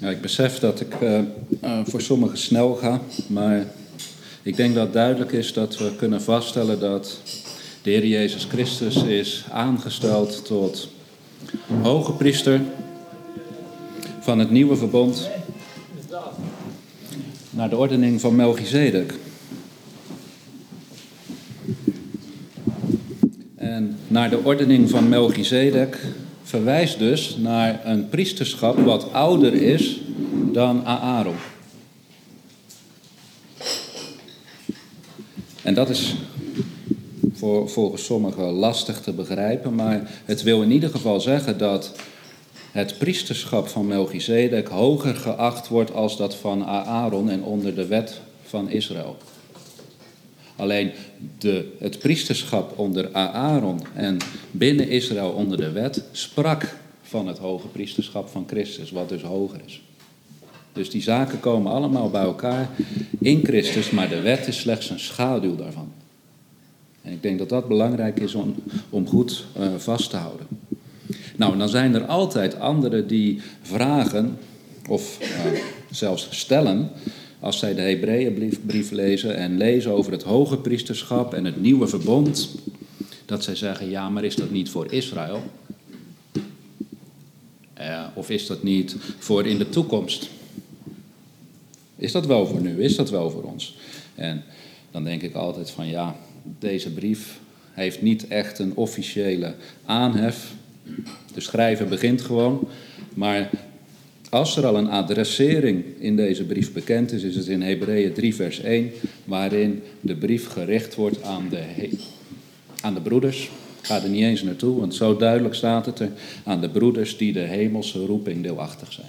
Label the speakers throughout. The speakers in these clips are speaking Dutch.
Speaker 1: Ja, ik besef dat ik voor sommigen snel ga, maar ik denk dat duidelijk is dat we kunnen vaststellen dat de Heer Jezus Christus is aangesteld tot hoge priester van het nieuwe verbond naar de ordening van Melchizedek. En naar de ordening van Melchizedek verwijst dus naar een priesterschap wat ouder is dan Aaron. En dat is volgens sommigen lastig te begrijpen, maar het wil in ieder geval zeggen dat het priesterschap van Melchizedek hoger geacht wordt als dat van Aaron en onder de wet van Israël. Alleen het priesterschap onder Aaron en binnen Israël onder de wet sprak van het hoge priesterschap van Christus, wat dus hoger is. Dus die zaken komen allemaal bij elkaar in Christus, maar de wet is slechts een schaduw daarvan. En ik denk dat dat belangrijk is om goed vast te houden. Nou, dan zijn er altijd anderen die vragen, of zelfs stellen, als zij de Hebreeënbrief lezen en lezen over het hoge priesterschap en het nieuwe verbond, dat zij zeggen, ja, maar is dat niet voor Israël? Of is dat niet voor in de toekomst? Is dat wel voor nu? Is dat wel voor ons? En dan denk ik altijd van ja, deze brief heeft niet echt een officiële aanhef. De schrijver begint gewoon, maar als er al een adressering in deze brief bekend is, is het in Hebreeën 3 vers 1, waarin de brief gericht wordt aan de broeders. Ik ga er niet eens naartoe, want zo duidelijk staat het er, aan de broeders die de hemelse roeping deelachtig zijn.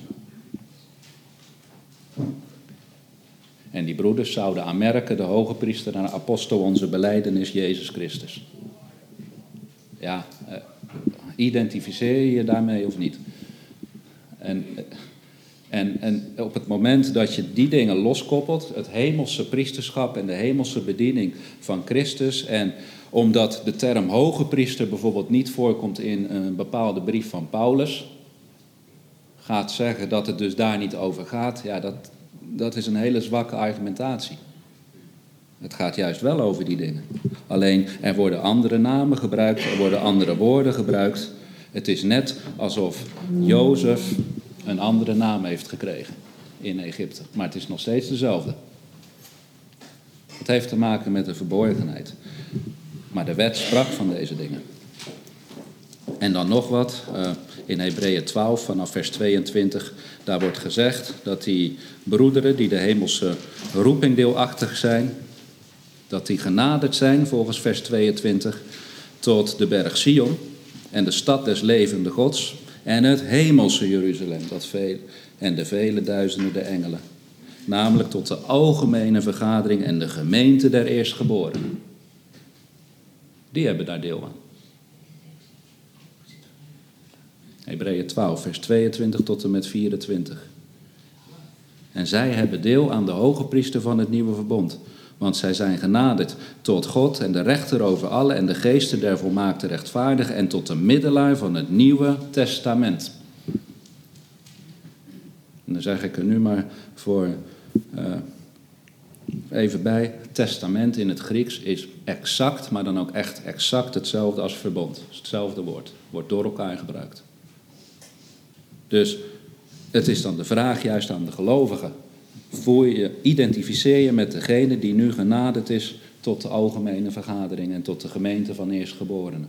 Speaker 1: En die broeders zouden aanmerken, de hoge priester en de apostel, onze belijdenis, Jezus Christus. Ja, identificeer je je daarmee of niet? En op het moment dat je die dingen loskoppelt, het hemelse priesterschap en de hemelse bediening van Christus, en omdat de term hoge priester bijvoorbeeld niet voorkomt in een bepaalde brief van Paulus, gaat zeggen dat het dus daar niet over gaat, ja, dat is een hele zwakke argumentatie. Het gaat juist wel over die dingen. Alleen, er worden andere namen gebruikt, er worden andere woorden gebruikt. Het is net alsof Jozef een andere naam heeft gekregen in Egypte. Maar het is nog steeds dezelfde. Het heeft te maken met de verborgenheid. Maar de wet sprak van deze dingen. En dan nog wat, in Hebreeën 12 vanaf vers 22, daar wordt gezegd dat die broederen die de hemelse roeping deelachtig zijn, dat die genaderd zijn, volgens vers 22, tot de berg Sion en de stad des levende Gods en het hemelse Jeruzalem, en de vele duizenden de engelen. Namelijk tot de algemene vergadering en de gemeente der eerstgeborenen. Die hebben daar deel aan. Hebreeën 12, vers 22 tot en met 24. En zij hebben deel aan de hoge priester van het nieuwe verbond. Want zij zijn genaderd tot God en de rechter over alle en de geesten der volmaakte rechtvaardigen en tot de middelaar van het nieuwe testament. En dan zeg ik er nu maar voor even bij. Testament in het Grieks is exact, maar dan ook echt exact hetzelfde als verbond. Hetzelfde woord. Wordt door elkaar gebruikt. Dus het is dan de vraag juist aan de gelovigen. Identificeer je met degene die nu genaderd is tot de algemene vergadering en tot de gemeente van eerstgeborenen.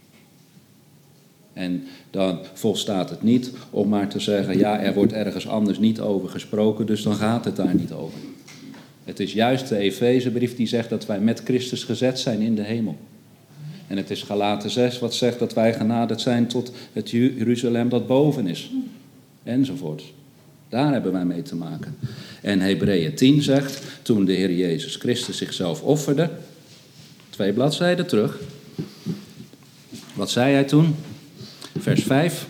Speaker 1: En dan volstaat het niet om maar te zeggen, ja, er wordt ergens anders niet over gesproken, dus dan gaat het daar niet over. Het is juist de Efezebrief die zegt dat wij met Christus gezet zijn in de hemel. En het is Galaten 6 wat zegt dat wij genaderd zijn tot het Jeruzalem dat boven is. Enzovoort. Daar hebben wij mee te maken. En Hebreeën 10 zegt, toen de Heer Jezus Christus zichzelf offerde, 2 bladzijden terug. Wat zei hij toen? Vers 5.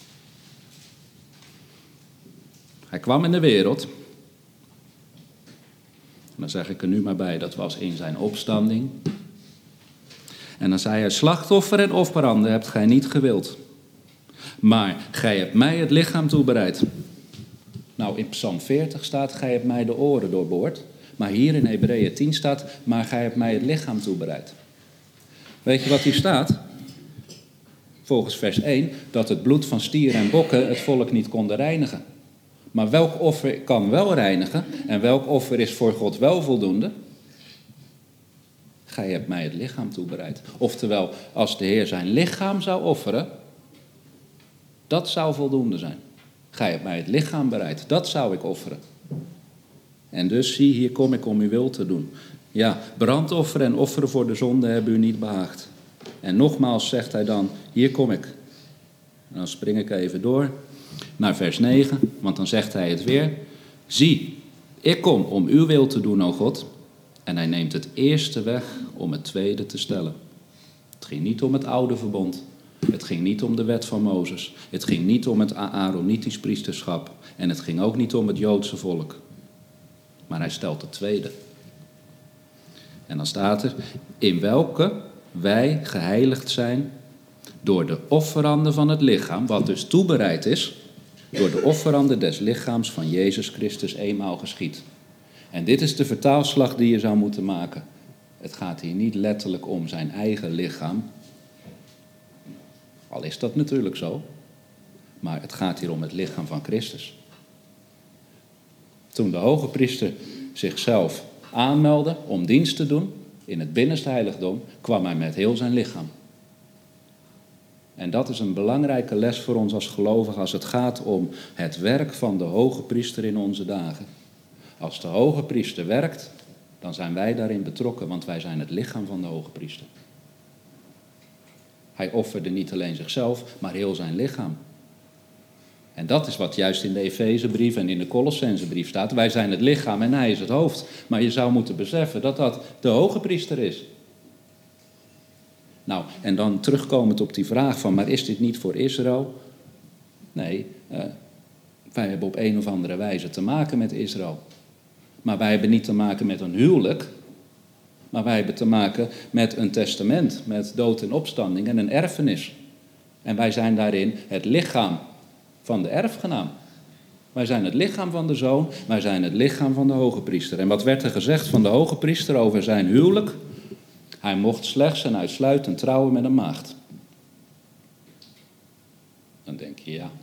Speaker 1: Hij kwam in de wereld. En dan zeg ik er nu maar bij, dat was in zijn opstanding. En dan zei hij, slachtoffer en offeranden hebt gij niet gewild. Maar gij hebt mij het lichaam toebereid. Nou, in Psalm 40 staat, gij hebt mij de oren doorboord. Maar hier in Hebreeën 10 staat, maar gij hebt mij het lichaam toebereid. Weet je wat hier staat? Volgens vers 1, dat het bloed van stieren en bokken het volk niet konden reinigen. Maar welk offer kan wel reinigen en welk offer is voor God wel voldoende? Gij hebt mij het lichaam toebereid. Oftewel, als de Heer zijn lichaam zou offeren, dat zou voldoende zijn. Gij hebt mij het lichaam bereid, dat zou ik offeren. En dus zie, hier kom ik om uw wil te doen. Ja, brandofferen en offeren voor de zonde hebben u niet behaagd. En nogmaals zegt hij dan, hier kom ik. En dan spring ik even door naar vers 9, want dan zegt hij het weer. Zie, ik kom om uw wil te doen, o God. En hij neemt het eerste weg om het tweede te stellen. Het ging niet om het oude verbond. Het ging niet om de wet van Mozes. Het ging niet om het Aaronitisch priesterschap. En het ging ook niet om het Joodse volk. Maar hij stelt het tweede. En dan staat er, in welke wij geheiligd zijn door de offeranden van het lichaam, wat dus toebereid is, door de offeranden des lichaams van Jezus Christus eenmaal geschied. En dit is de vertaalslag die je zou moeten maken. Het gaat hier niet letterlijk om zijn eigen lichaam. Al is dat natuurlijk zo. Maar het gaat hier om het lichaam van Christus. Toen de hoge priester zichzelf aanmeldde om dienst te doen in het binnenste heiligdom, kwam hij met heel zijn lichaam. En dat is een belangrijke les voor ons als gelovigen als het gaat om het werk van de hoge priester in onze dagen. Als de hoge priester werkt, dan zijn wij daarin betrokken, want wij zijn het lichaam van de hoge priester. Hij offerde niet alleen zichzelf, maar heel zijn lichaam. En dat is wat juist in de Efezebrief en in de Colossensebrief staat. Wij zijn het lichaam en hij is het hoofd. Maar je zou moeten beseffen dat dat de hoge priester is. Nou, en dan terugkomend op die vraag van, maar is dit niet voor Israël? Nee, wij hebben op een of andere wijze te maken met Israël. Maar wij hebben niet te maken met een huwelijk. Maar wij hebben te maken met een testament, met dood en opstanding en een erfenis. En wij zijn daarin het lichaam van de erfgenaam. Wij zijn het lichaam van de zoon, wij zijn het lichaam van de hoge priester. En wat werd er gezegd van de hoge priester over zijn huwelijk? Hij mocht slechts en uitsluitend trouwen met een maagd. Dan denk je, ja.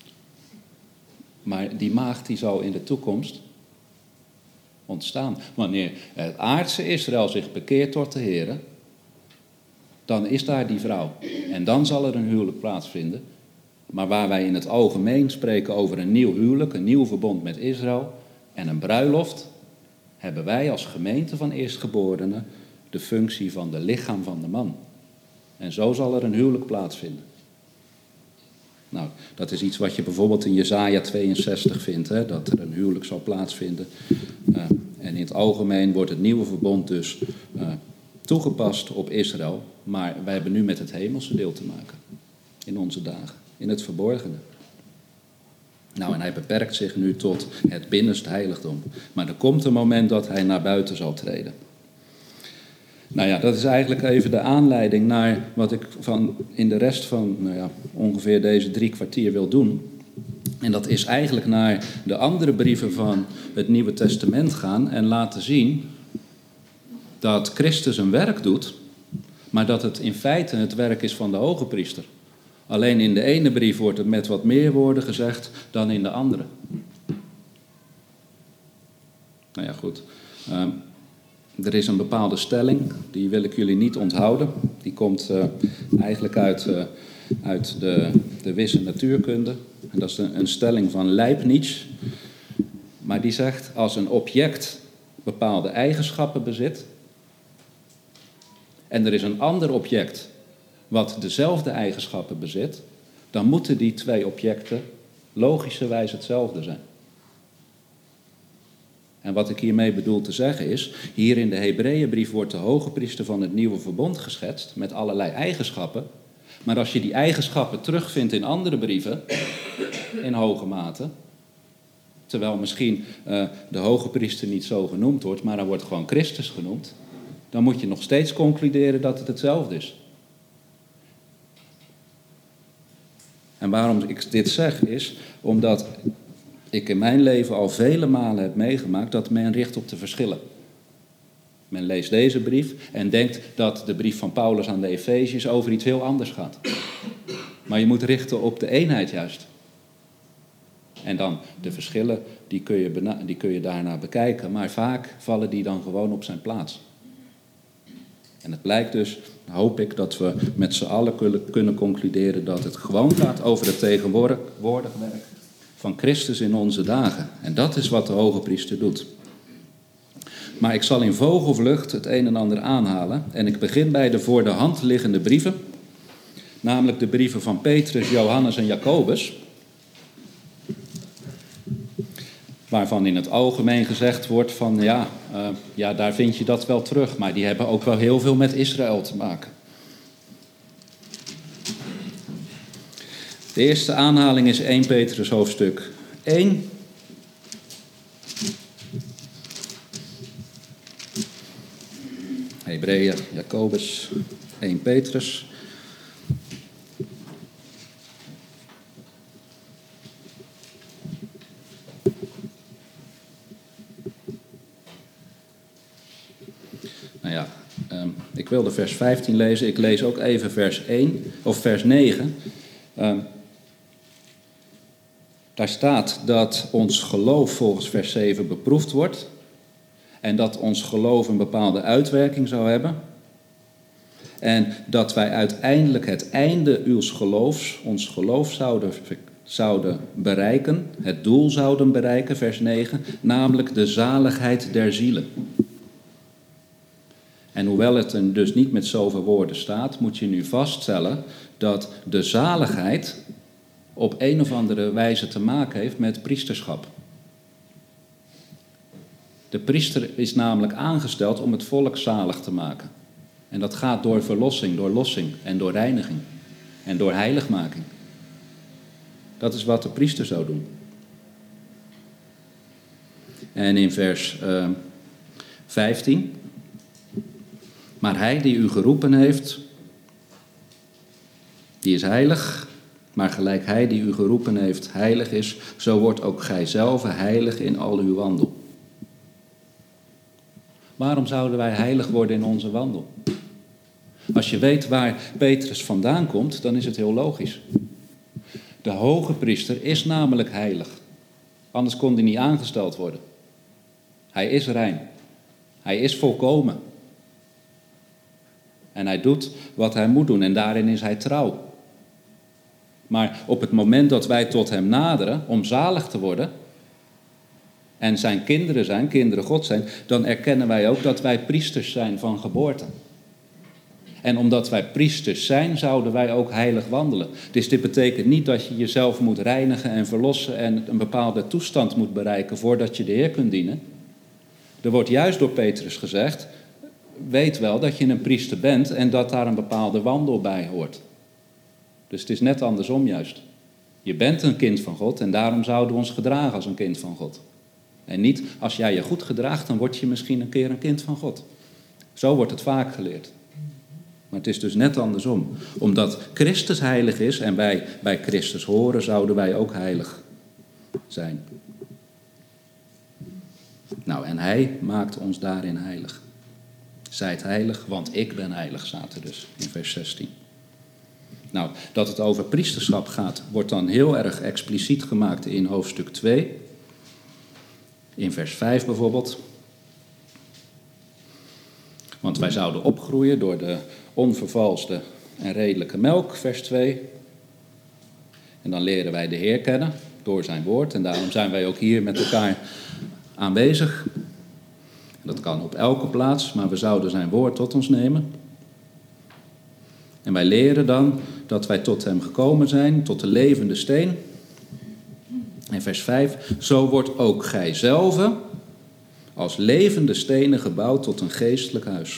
Speaker 1: Maar die maagd die zal in de toekomst ontstaan. Wanneer het aardse Israël zich bekeert tot de Heere, dan is daar die vrouw. En dan zal er een huwelijk plaatsvinden. Maar waar wij in het algemeen spreken over een nieuw huwelijk, een nieuw verbond met Israël en een bruiloft, hebben wij als gemeente van eerstgeborenen de functie van de lichaam van de man. En zo zal er een huwelijk plaatsvinden. Nou, dat is iets wat je bijvoorbeeld in Jesaja 62 vindt, hè, dat er een huwelijk zal plaatsvinden. En in het algemeen wordt het nieuwe verbond dus toegepast op Israël. Maar wij hebben nu met het hemelse deel te maken in onze dagen, in het verborgene. Nou, en hij beperkt zich nu tot het binnenste heiligdom. Maar er komt een moment dat hij naar buiten zal treden. Nou ja, dat is eigenlijk even de aanleiding naar wat ik in de rest van ongeveer deze 3 kwartier wil doen. En dat is eigenlijk naar de andere brieven van het Nieuwe Testament gaan en laten zien dat Christus een werk doet, maar dat het in feite het werk is van de hoge priester. Alleen in de ene brief wordt het met wat meer woorden gezegd dan in de andere. Nou ja, goed. Er is een bepaalde stelling, die wil ik jullie niet onthouden. Die komt eigenlijk uit de wisse natuurkunde. En dat is een stelling van Leibniz. Maar die zegt, als een object bepaalde eigenschappen bezit en er is een ander object wat dezelfde eigenschappen bezit, dan moeten die 2 objecten logischerwijs hetzelfde zijn. En wat ik hiermee bedoel te zeggen is, hier in de Hebreeënbrief wordt de hoge priester van het nieuwe verbond geschetst met allerlei eigenschappen. Maar als je die eigenschappen terugvindt in andere brieven, in hoge mate, terwijl misschien de hoge priester niet zo genoemd wordt, maar hij wordt gewoon Christus genoemd, dan moet je nog steeds concluderen dat het hetzelfde is. En waarom ik dit zeg is, omdat ik in mijn leven al vele malen heb meegemaakt dat men richt op de verschillen. Men leest deze brief en denkt dat de brief van Paulus aan de Efeziërs over iets heel anders gaat. Maar je moet richten op de eenheid juist. En dan de verschillen, die kun je daarna bekijken. Maar vaak vallen die dan gewoon op zijn plaats. En het blijkt dus, hoop ik, dat we met z'n allen kunnen concluderen dat het gewoon gaat over het tegenwoordig werk van Christus in onze dagen. En dat is wat de hoge priester doet. Maar ik zal in vogelvlucht het een en ander aanhalen. En ik begin bij de voor de hand liggende brieven. Namelijk de brieven van Petrus, Johannes en Jacobus. Waarvan in het algemeen gezegd wordt van ja, daar vind je dat wel terug. Maar die hebben ook wel heel veel met Israël te maken. De eerste aanhaling is 1 Petrus hoofdstuk 1. Hebreeën, Jacobus, 1 Petrus. Nou ja, ik wilde vers 15 lezen. Ik lees ook even vers 1 of vers 9. Daar staat dat ons geloof volgens vers 7 beproefd wordt. En dat ons geloof een bepaalde uitwerking zou hebben. En dat wij uiteindelijk het einde ons geloof zouden bereiken. Het doel zouden bereiken, vers 9. Namelijk de zaligheid der zielen. En hoewel het er dus niet met zoveel woorden staat, moet je nu vaststellen dat de zaligheid op een of andere wijze te maken heeft met priesterschap. De priester is namelijk aangesteld om het volk zalig te maken. En dat gaat door verlossing, door lossing en door reiniging. En door heiligmaking. Dat is wat de priester zou doen. En in vers 15. Maar hij die u geroepen heeft, die is heilig. Maar gelijk hij die u geroepen heeft heilig is, zo wordt ook gij zelf heilig in al uw wandel. Waarom zouden wij heilig worden in onze wandel? Als je weet waar Petrus vandaan komt, dan is het heel logisch. De hoge priester is namelijk heilig. Anders kon hij niet aangesteld worden. Hij is rein. Hij is volkomen. En hij doet wat hij moet doen en daarin is hij trouw. Maar op het moment dat wij tot hem naderen om zalig te worden en zijn kinderen zijn, kinderen God zijn, dan erkennen wij ook dat wij priesters zijn van geboorte. En omdat wij priesters zijn, zouden wij ook heilig wandelen. Dus dit betekent niet dat je jezelf moet reinigen en verlossen en een bepaalde toestand moet bereiken voordat je de Heer kunt dienen. Er wordt juist door Petrus gezegd, weet wel dat je een priester bent en dat daar een bepaalde wandel bij hoort. Dus het is net andersom juist. Je bent een kind van God en daarom zouden we ons gedragen als een kind van God. En niet, als jij je goed gedraagt, dan word je misschien een keer een kind van God. Zo wordt het vaak geleerd. Maar het is dus net andersom. Omdat Christus heilig is en wij bij Christus horen, zouden wij ook heilig zijn. Nou, en hij maakt ons daarin heilig. Zijt heilig, want ik ben heilig, staat er dus in vers 16. Nou, dat het over priesterschap gaat, wordt dan heel erg expliciet gemaakt in hoofdstuk 2. In vers 5 bijvoorbeeld. Want wij zouden opgroeien door de onvervalste en redelijke melk, vers 2. En dan leren wij de Heer kennen door zijn woord. En daarom zijn wij ook hier met elkaar aanwezig. Dat kan op elke plaats, maar we zouden zijn woord tot ons nemen. En wij leren dan dat wij tot hem gekomen zijn, tot de levende steen. En vers 5, zo wordt ook gij zelf als levende stenen gebouwd tot een geestelijk huis.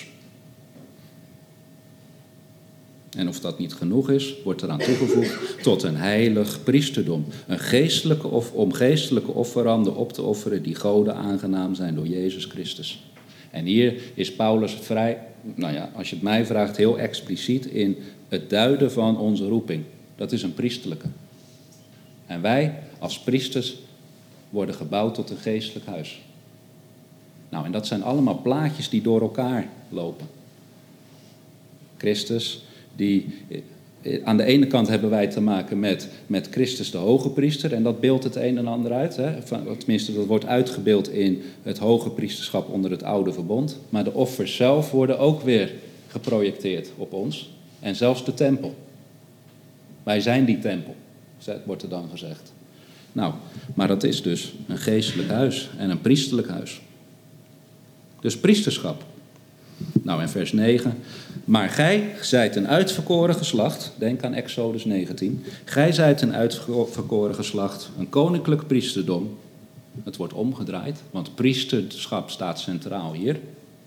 Speaker 1: En of dat niet genoeg is, wordt eraan toegevoegd tot een heilig priesterdom. Om geestelijke offeranden op te offeren die Gode aangenaam zijn door Jezus Christus. En hier is Paulus vrij, als je het mij vraagt, heel expliciet in het duiden van onze roeping. Dat is een priesterlijke. En wij als priesters worden gebouwd tot een geestelijk huis. Nou, en dat zijn allemaal plaatjes die door elkaar lopen. Christus, aan de ene kant hebben wij te maken met Christus de hoge priester. En dat beeldt het een en ander uit. Hè? Tenminste, dat wordt uitgebeeld in het hoge priesterschap onder het oude verbond. Maar de offers zelf worden ook weer geprojecteerd op ons. En zelfs de tempel. Wij zijn die tempel, wordt er dan gezegd. Nou, maar dat is dus een geestelijk huis en een priesterlijk huis. Dus priesterschap. Nou, in vers 9. Maar gij zijt een uitverkoren geslacht. Denk aan Exodus 19. Gij zijt een uitverkoren geslacht. Een koninklijk priesterdom. Het wordt omgedraaid, want priesterschap staat centraal hier.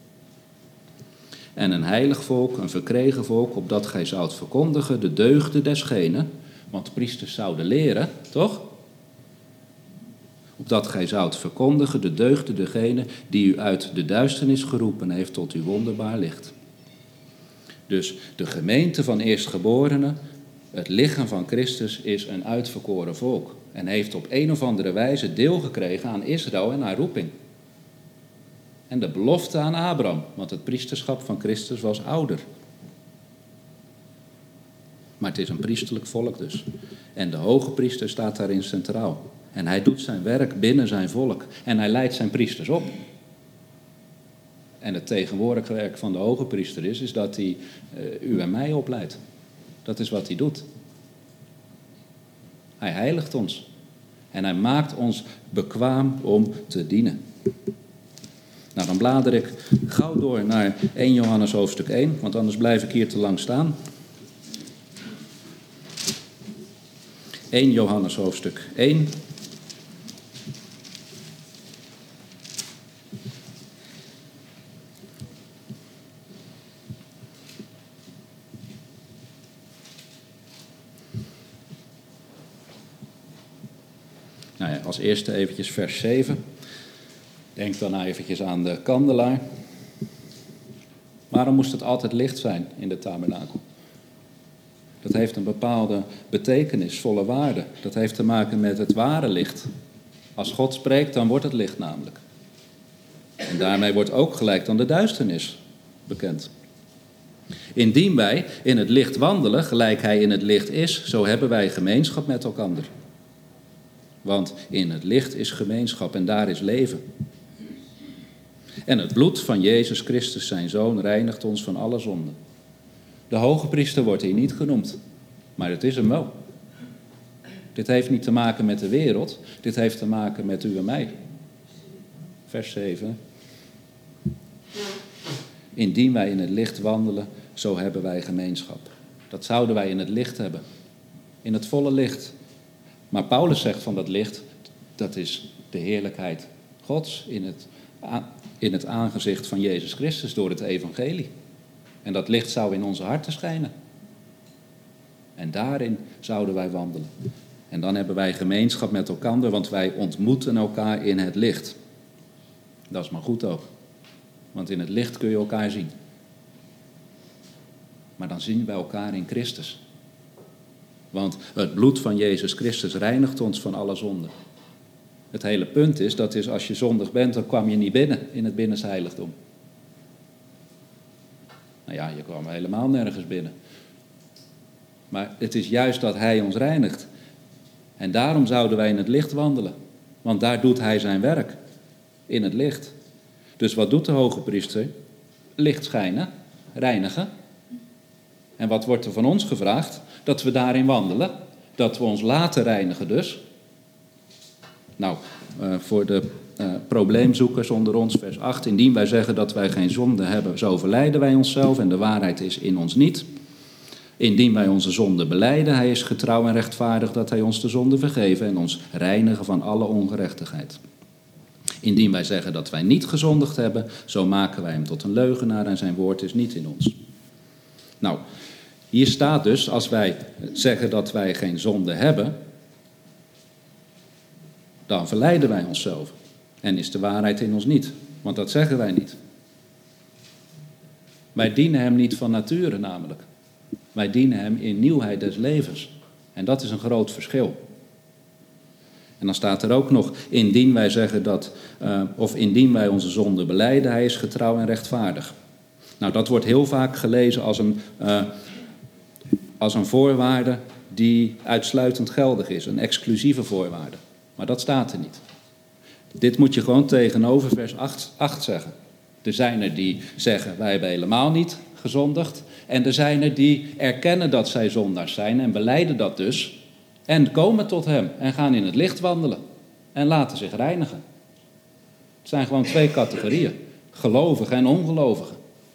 Speaker 1: En een heilig volk, een verkregen volk, opdat gij zoudt verkondigen de deugden desgenen. Want priesters zouden leren, toch? Opdat gij zoudt verkondigen de deugden degene die u uit de duisternis geroepen heeft tot uw wonderbaar licht. Dus de gemeente van eerstgeborenen, het lichaam van Christus, is een uitverkoren volk. En heeft op een of andere wijze deel gekregen aan Israël en haar roeping. En de belofte aan Abraham, want het priesterschap van Christus was ouder. Maar het is een priesterlijk volk dus. En de hoge priester staat daarin centraal. En hij doet zijn werk binnen zijn volk. En hij leidt zijn priesters op. En het tegenwoordige werk van de hoge priester is dat hij u en mij opleidt. Dat is wat hij doet. Hij heiligt ons. En hij maakt ons bekwaam om te dienen. Nou, dan blader ik gauw door naar 1 Johannes hoofdstuk 1, want anders blijf ik hier te lang staan. 1 Johannes hoofdstuk 1. Nou ja, als eerste eventjes vers 7. Denk dan eventjes aan de kandelaar. Waarom moest het altijd licht zijn in de tabernakel? Dat heeft een bepaalde betekenisvolle waarde. Dat heeft te maken met het ware licht. Als God spreekt, dan wordt het licht namelijk. En daarmee wordt ook gelijk dan de duisternis bekend. Indien wij in het licht wandelen, gelijk hij in het licht is, zo hebben wij gemeenschap met elkander. Want in het licht is gemeenschap en daar is leven. En het bloed van Jezus Christus, zijn Zoon, reinigt ons van alle zonden. De hoge priester wordt hier niet genoemd, maar het is hem wel. Dit heeft niet te maken met de wereld, dit heeft te maken met u en mij. Vers 7. Indien wij in het licht wandelen, zo hebben wij gemeenschap. Dat zouden wij in het licht hebben. In het volle licht. Maar Paulus zegt van dat licht, dat is de heerlijkheid Gods in het aangezicht van Jezus Christus door het evangelie. En dat licht zou in onze harten schijnen. En daarin zouden wij wandelen. En dan hebben wij gemeenschap met elkaar, want wij ontmoeten elkaar in het licht. Dat is maar goed ook. Want in het licht kun je elkaar zien. Maar dan zien wij elkaar in Christus. Want het bloed van Jezus Christus reinigt ons van alle zonden. Het hele punt is, dat is als je zondig bent, dan kwam je niet binnen in het binnenste heiligdom. Nou ja, je kwam helemaal nergens binnen. Maar het is juist dat hij ons reinigt. En daarom zouden wij in het licht wandelen. Want daar doet hij zijn werk. In het licht. Dus wat doet de hoge priester? Licht schijnen, reinigen. En wat wordt er van ons gevraagd? Dat we daarin wandelen. Dat we ons laten reinigen dus. Nou, voor de probleemzoekers onder ons, vers 8. Indien wij zeggen dat wij geen zonde hebben, zo verleiden wij onszelf en de waarheid is in ons niet. Indien wij onze zonde belijden, hij is getrouw en rechtvaardig dat hij ons de zonde vergeven en ons reinigen van alle ongerechtigheid. Indien wij zeggen dat wij niet gezondigd hebben, zo maken wij hem tot een leugenaar en zijn woord is niet in ons. Nou, hier staat dus, als wij zeggen dat wij geen zonde hebben, dan verleiden wij onszelf. En is de waarheid in ons niet. Want dat zeggen wij niet. Wij dienen hem niet van nature namelijk. Wij dienen hem in nieuwheid des levens. En dat is een groot verschil. En dan staat er ook nog, indien wij zeggen indien wij onze zonde belijden, hij is getrouw en rechtvaardig. Nou, dat wordt heel vaak gelezen als een voorwaarde die uitsluitend geldig is, een exclusieve voorwaarde. Maar dat staat er niet. Dit moet je gewoon tegenover vers 8 zeggen. Er zijn er die zeggen, wij hebben helemaal niet gezondigd. En er zijn er die erkennen dat zij zondaars zijn en belijden dat dus. En komen tot hem en gaan in het licht wandelen. En laten zich reinigen. Het zijn gewoon 2 categorieën. Gelovigen en ongelovigen.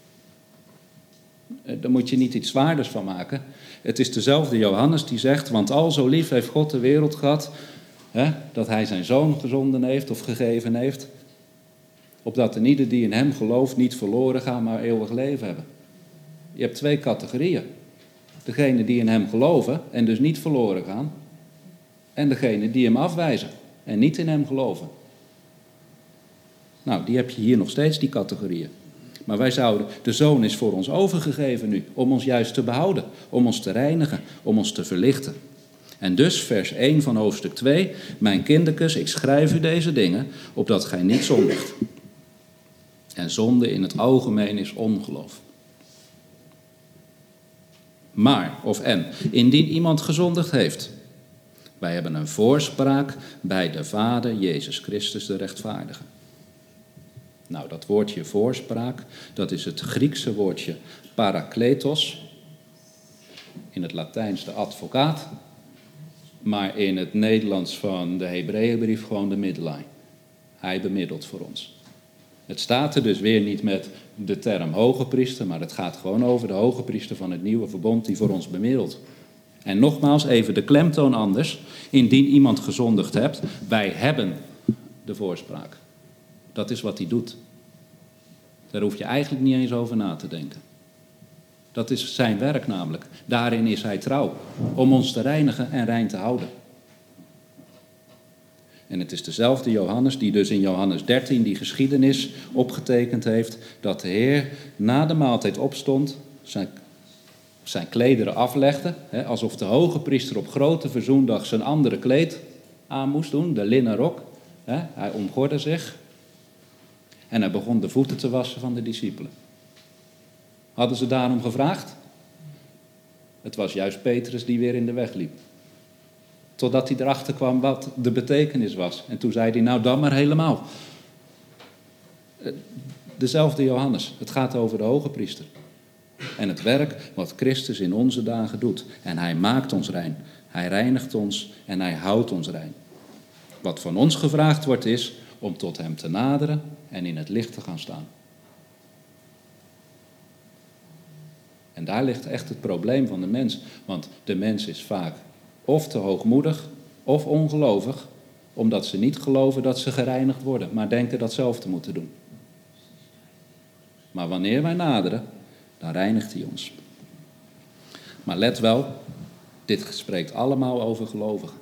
Speaker 1: Daar moet je niet iets zwaarders van maken. Het is dezelfde Johannes die zegt, want al zo lief heeft God de wereld gehad, dat hij zijn zoon gezonden heeft of gegeven heeft, opdat een ieder die in hem gelooft niet verloren gaat, maar eeuwig leven hebben. Je hebt 2 categorieën. Degene die in hem geloven en dus niet verloren gaan, en degene die hem afwijzen en niet in hem geloven. Nou, die heb je hier nog steeds, die categorieën. Maar de zoon is voor ons overgegeven nu, om ons juist te behouden, om ons te reinigen, om ons te verlichten. En dus vers 1 van hoofdstuk 2, mijn kindertjes, ik schrijf u deze dingen, opdat gij niet zondigt. En zonde in het algemeen is ongeloof. Maar, indien iemand gezondigd heeft, wij hebben een voorspraak bij de Vader, Jezus Christus de rechtvaardige. Nou, dat woordje voorspraak, dat is het Griekse woordje parakletos. In het Latijns de advocaat, maar in het Nederlands van de Hebreeënbrief gewoon de middelaar. Hij bemiddelt voor ons. Het staat er dus weer niet met de term hoge priester, maar het gaat gewoon over de hoge priester van het nieuwe verbond die voor ons bemiddelt. En nogmaals, even de klemtoon anders. Indien iemand gezondigd hebt, wij hebben de voorspraak. Dat is wat hij doet. Daar hoef je eigenlijk niet eens over na te denken. Dat is zijn werk namelijk. Daarin is hij trouw. Om ons te reinigen en rein te houden. En het is dezelfde Johannes die dus in Johannes 13 die geschiedenis opgetekend heeft. Dat de Heer na de maaltijd opstond, zijn klederen aflegde. Alsof de hoge priester op grote verzoendag zijn andere kleed aan moest doen. De linnen rok. Hij omgordde zich. En hij begon de voeten te wassen van de discipelen. Hadden ze daarom gevraagd? Het was juist Petrus die weer in de weg liep. Totdat hij erachter kwam wat de betekenis was. En toen zei hij, nou dan maar helemaal. Dezelfde Johannes. Het gaat over de hoge priester. En het werk wat Christus in onze dagen doet. En hij maakt ons rein. Hij reinigt ons en hij houdt ons rein. Wat van ons gevraagd wordt is om tot hem te naderen en in het licht te gaan staan. En daar ligt echt het probleem van de mens. Want de mens is vaak of te hoogmoedig of ongelovig, omdat ze niet geloven dat ze gereinigd worden, maar denken dat zelf te moeten doen. Maar wanneer wij naderen, dan reinigt hij ons. Maar let wel, dit spreekt allemaal over gelovigen.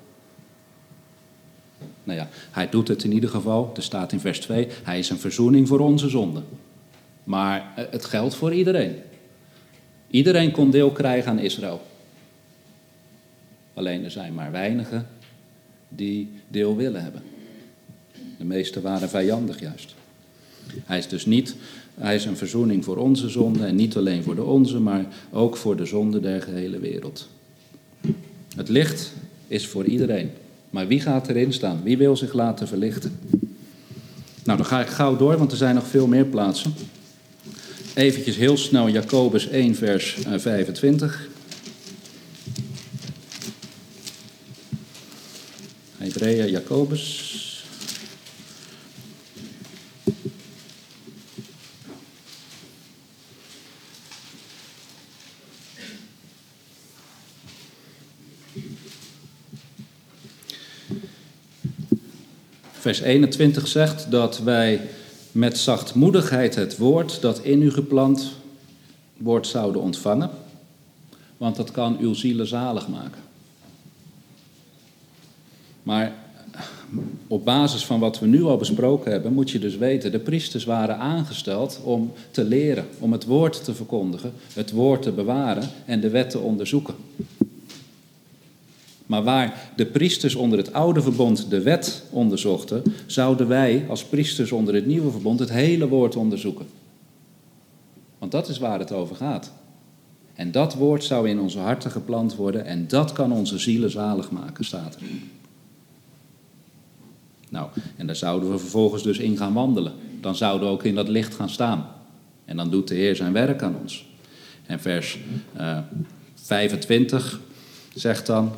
Speaker 1: Nou ja, hij doet het in ieder geval, er staat in vers 2, hij is een verzoening voor onze zonden. Maar het geldt voor iedereen. Iedereen kon deel krijgen aan Israël. Alleen er zijn maar weinigen die deel willen hebben. De meesten waren vijandig juist. Hij is een verzoening voor onze zonde en niet alleen voor de onze, maar ook voor de zonde der gehele wereld. Het licht is voor iedereen. Maar wie gaat erin staan? Wie wil zich laten verlichten? Nou, dan ga ik gauw door, want er zijn nog veel meer plaatsen. Eventjes heel snel Jacobus 1 vers 25. Hebreeën, Jacobus. Vers 21 zegt dat wij met zachtmoedigheid het woord dat in u geplant wordt zouden ontvangen, want dat kan uw zielen zalig maken. Maar op basis van wat we nu al besproken hebben, moet je dus weten, de priesters waren aangesteld om te leren, om het woord te verkondigen, het woord te bewaren en de wet te onderzoeken. Maar waar de priesters onder het oude verbond de wet onderzochten, zouden wij als priesters onder het nieuwe verbond het hele woord onderzoeken. Want dat is waar het over gaat. En dat woord zou in onze harten geplant worden en dat kan onze zielen zalig maken, staat er. Nou, en daar zouden we vervolgens dus in gaan wandelen. Dan zouden we ook in dat licht gaan staan. En dan doet de Heer zijn werk aan ons. En vers 25 zegt dan: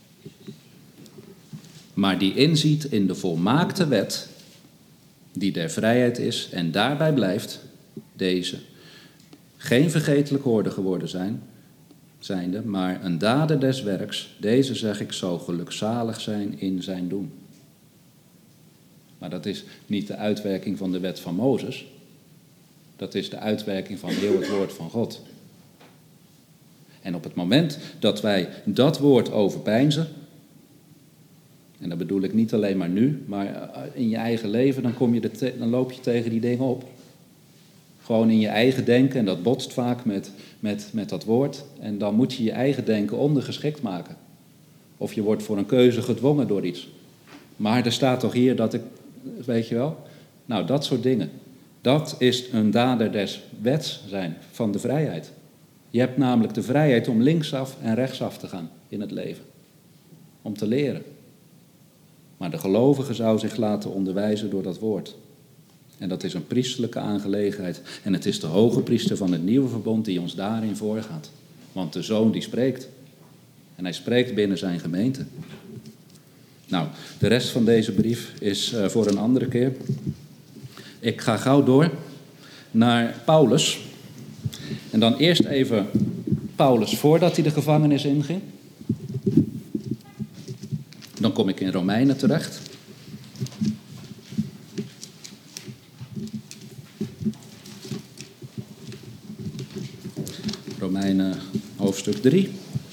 Speaker 1: maar die inziet in de volmaakte wet, die der vrijheid is en daarbij blijft, deze. Geen vergetelijk hoorder geworden zijnde, maar een dader des werks, deze zeg ik zal gelukzalig zijn in zijn doen. Maar dat is niet de uitwerking van de wet van Mozes. Dat is de uitwerking van heel het woord van God. En op het moment dat wij dat woord overpeinzen, en dat bedoel ik niet alleen maar nu, maar in je eigen leven, dan loop je tegen die dingen op. Gewoon in je eigen denken, en dat botst vaak met dat woord. En dan moet je je eigen denken ondergeschikt maken. Of je wordt voor een keuze gedwongen door iets. Maar er staat toch hier dat ik, weet je wel? Nou, dat soort dingen. Dat is een dader des wets zijn, van de vrijheid. Je hebt namelijk de vrijheid om linksaf en rechtsaf te gaan in het leven. Om te leren. Maar de gelovige zou zich laten onderwijzen door dat woord. En dat is een priesterlijke aangelegenheid. En het is de hoge priester van het nieuwe verbond die ons daarin voorgaat. Want de Zoon die spreekt. En hij spreekt binnen zijn gemeente. Nou, de rest van deze brief is voor een andere keer. Ik ga gauw door naar Paulus. En dan eerst even Paulus voordat hij de gevangenis inging. Dan kom ik in Romeinen terecht. Romeinen hoofdstuk 3.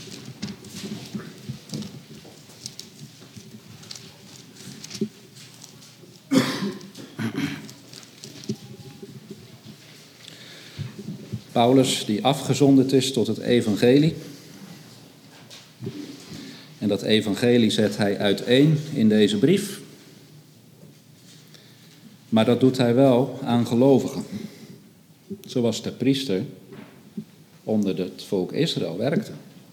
Speaker 1: Paulus die afgezonderd is tot het evangelie. En dat evangelie zet hij uiteen in deze brief. Maar dat doet hij wel aan gelovigen. Zoals de priester onder het volk Israël werkte.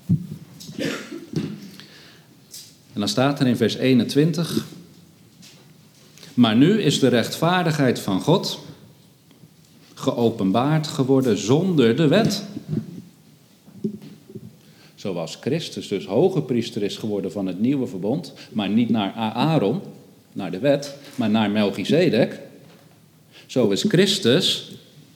Speaker 1: En dan staat er in vers 21. Maar nu is de rechtvaardigheid van God geopenbaard geworden zonder de wet. Zoals Christus dus hoge priester is geworden van het nieuwe verbond, maar niet naar Aaron, naar de wet, maar naar Melchizedek. Zo is Christus,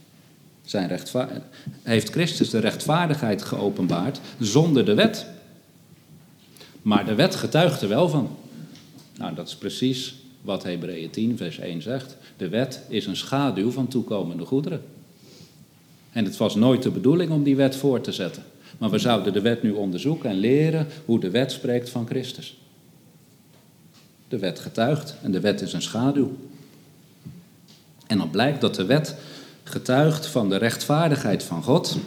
Speaker 1: heeft Christus de rechtvaardigheid geopenbaard zonder de wet. Maar de wet getuigt er wel van. Nou, dat is precies wat Hebreeën 10 vers 1 zegt. De wet is een schaduw van toekomende goederen. En het was nooit de bedoeling om die wet voor te zetten. Maar we zouden de wet nu onderzoeken en leren hoe de wet spreekt van Christus. De wet getuigt en de wet is een schaduw. En dan blijkt dat de wet getuigt van de rechtvaardigheid van God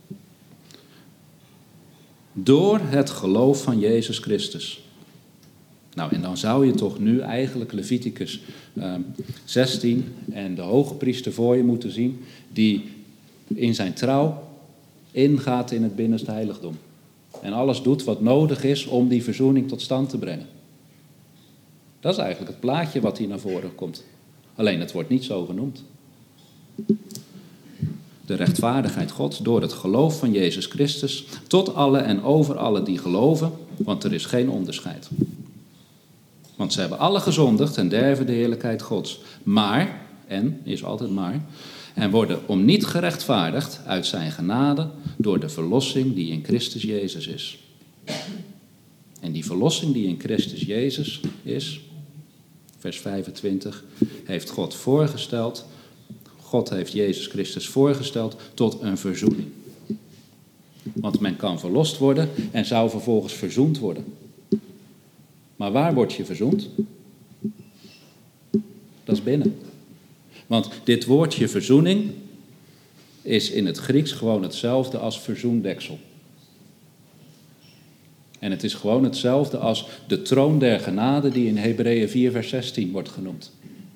Speaker 1: door het geloof van Jezus Christus. Nou, en dan zou je toch nu eigenlijk Leviticus 16 en de hoge priester voor je moeten zien, die in zijn trouw ingaat in het binnenste heiligdom. En alles doet wat nodig is om die verzoening tot stand te brengen. Dat is eigenlijk het plaatje wat hier naar voren komt. Alleen het wordt niet zo genoemd. De rechtvaardigheid Gods door het geloof van Jezus Christus tot alle en over alle die geloven, want er is geen onderscheid. Want ze hebben alle gezondigd en derven de heerlijkheid Gods. Maar, en is altijd maar, en worden om niet gerechtvaardigd uit zijn genade door de verlossing die in Christus Jezus is. En die verlossing die in Christus Jezus is, vers 25, heeft God voorgesteld. God heeft Jezus Christus voorgesteld tot een verzoening. Want men kan verlost worden en zou vervolgens verzoend worden. Maar waar word je verzoend? Dat is binnen. Want dit woordje verzoening is in het Grieks gewoon hetzelfde als verzoendeksel. En het is gewoon hetzelfde als de troon der genade die in Hebreeën 4 vers 16 wordt genoemd.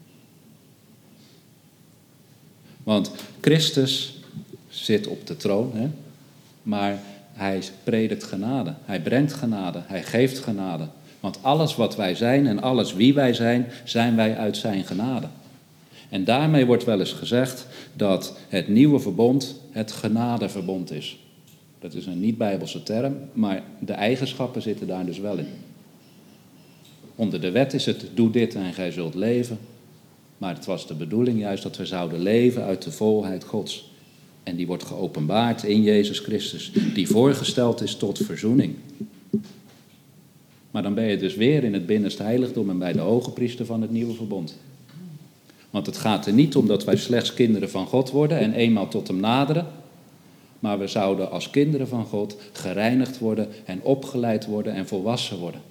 Speaker 1: Want Christus zit op de troon, hè? Maar hij predikt genade. Hij brengt genade. Hij geeft genade. Want alles wat wij zijn en alles wie wij zijn, zijn wij uit zijn genade. En daarmee wordt wel eens gezegd dat het nieuwe verbond het genadeverbond is. Dat is een niet-bijbelse term, maar de eigenschappen zitten daar dus wel in. Onder de wet is het, doe dit en gij zult leven. Maar het was de bedoeling juist dat we zouden leven uit de volheid Gods. En die wordt geopenbaard in Jezus Christus, die voorgesteld is tot verzoening. Maar dan ben je dus weer in het binnenste heiligdom en bij de hoge priester van het nieuwe verbond. Want het gaat er niet om dat wij slechts kinderen van God worden en eenmaal tot hem naderen. Maar we zouden als kinderen van God gereinigd worden en opgeleid worden en volwassen worden.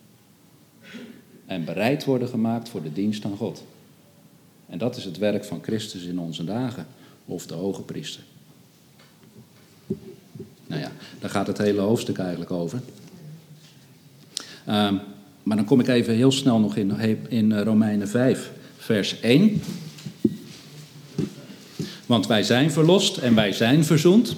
Speaker 1: En bereid worden gemaakt voor de dienst aan God. En dat is het werk van Christus in onze dagen, of de hoge priester. Nou ja, daar gaat het hele hoofdstuk eigenlijk over. Maar dan kom ik even heel snel nog in Romeinen 5, vers 1. Want wij zijn verlost en wij zijn verzoend.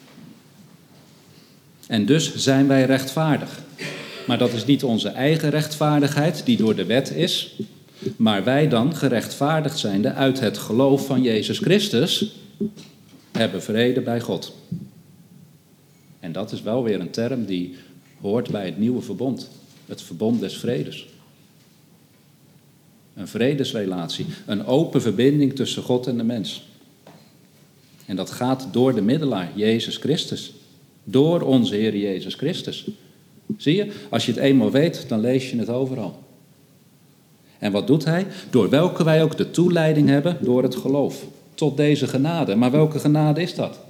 Speaker 1: En dus zijn wij rechtvaardig. Maar dat is niet onze eigen rechtvaardigheid die door de wet is. Maar wij dan, gerechtvaardigd zijnde uit het geloof van Jezus Christus, hebben vrede bij God. En dat is wel weer een term die hoort bij het nieuwe verbond. Het verbond des vredes. Een vredesrelatie. Een open verbinding tussen God en de mens. En dat gaat door de middelaar, Jezus Christus. Door onze Heer Jezus Christus. Zie je, als je het eenmaal weet, dan lees je het overal. En wat doet hij? Door welke wij ook de toeleiding hebben door het geloof. Tot deze genade. Maar welke genade is dat?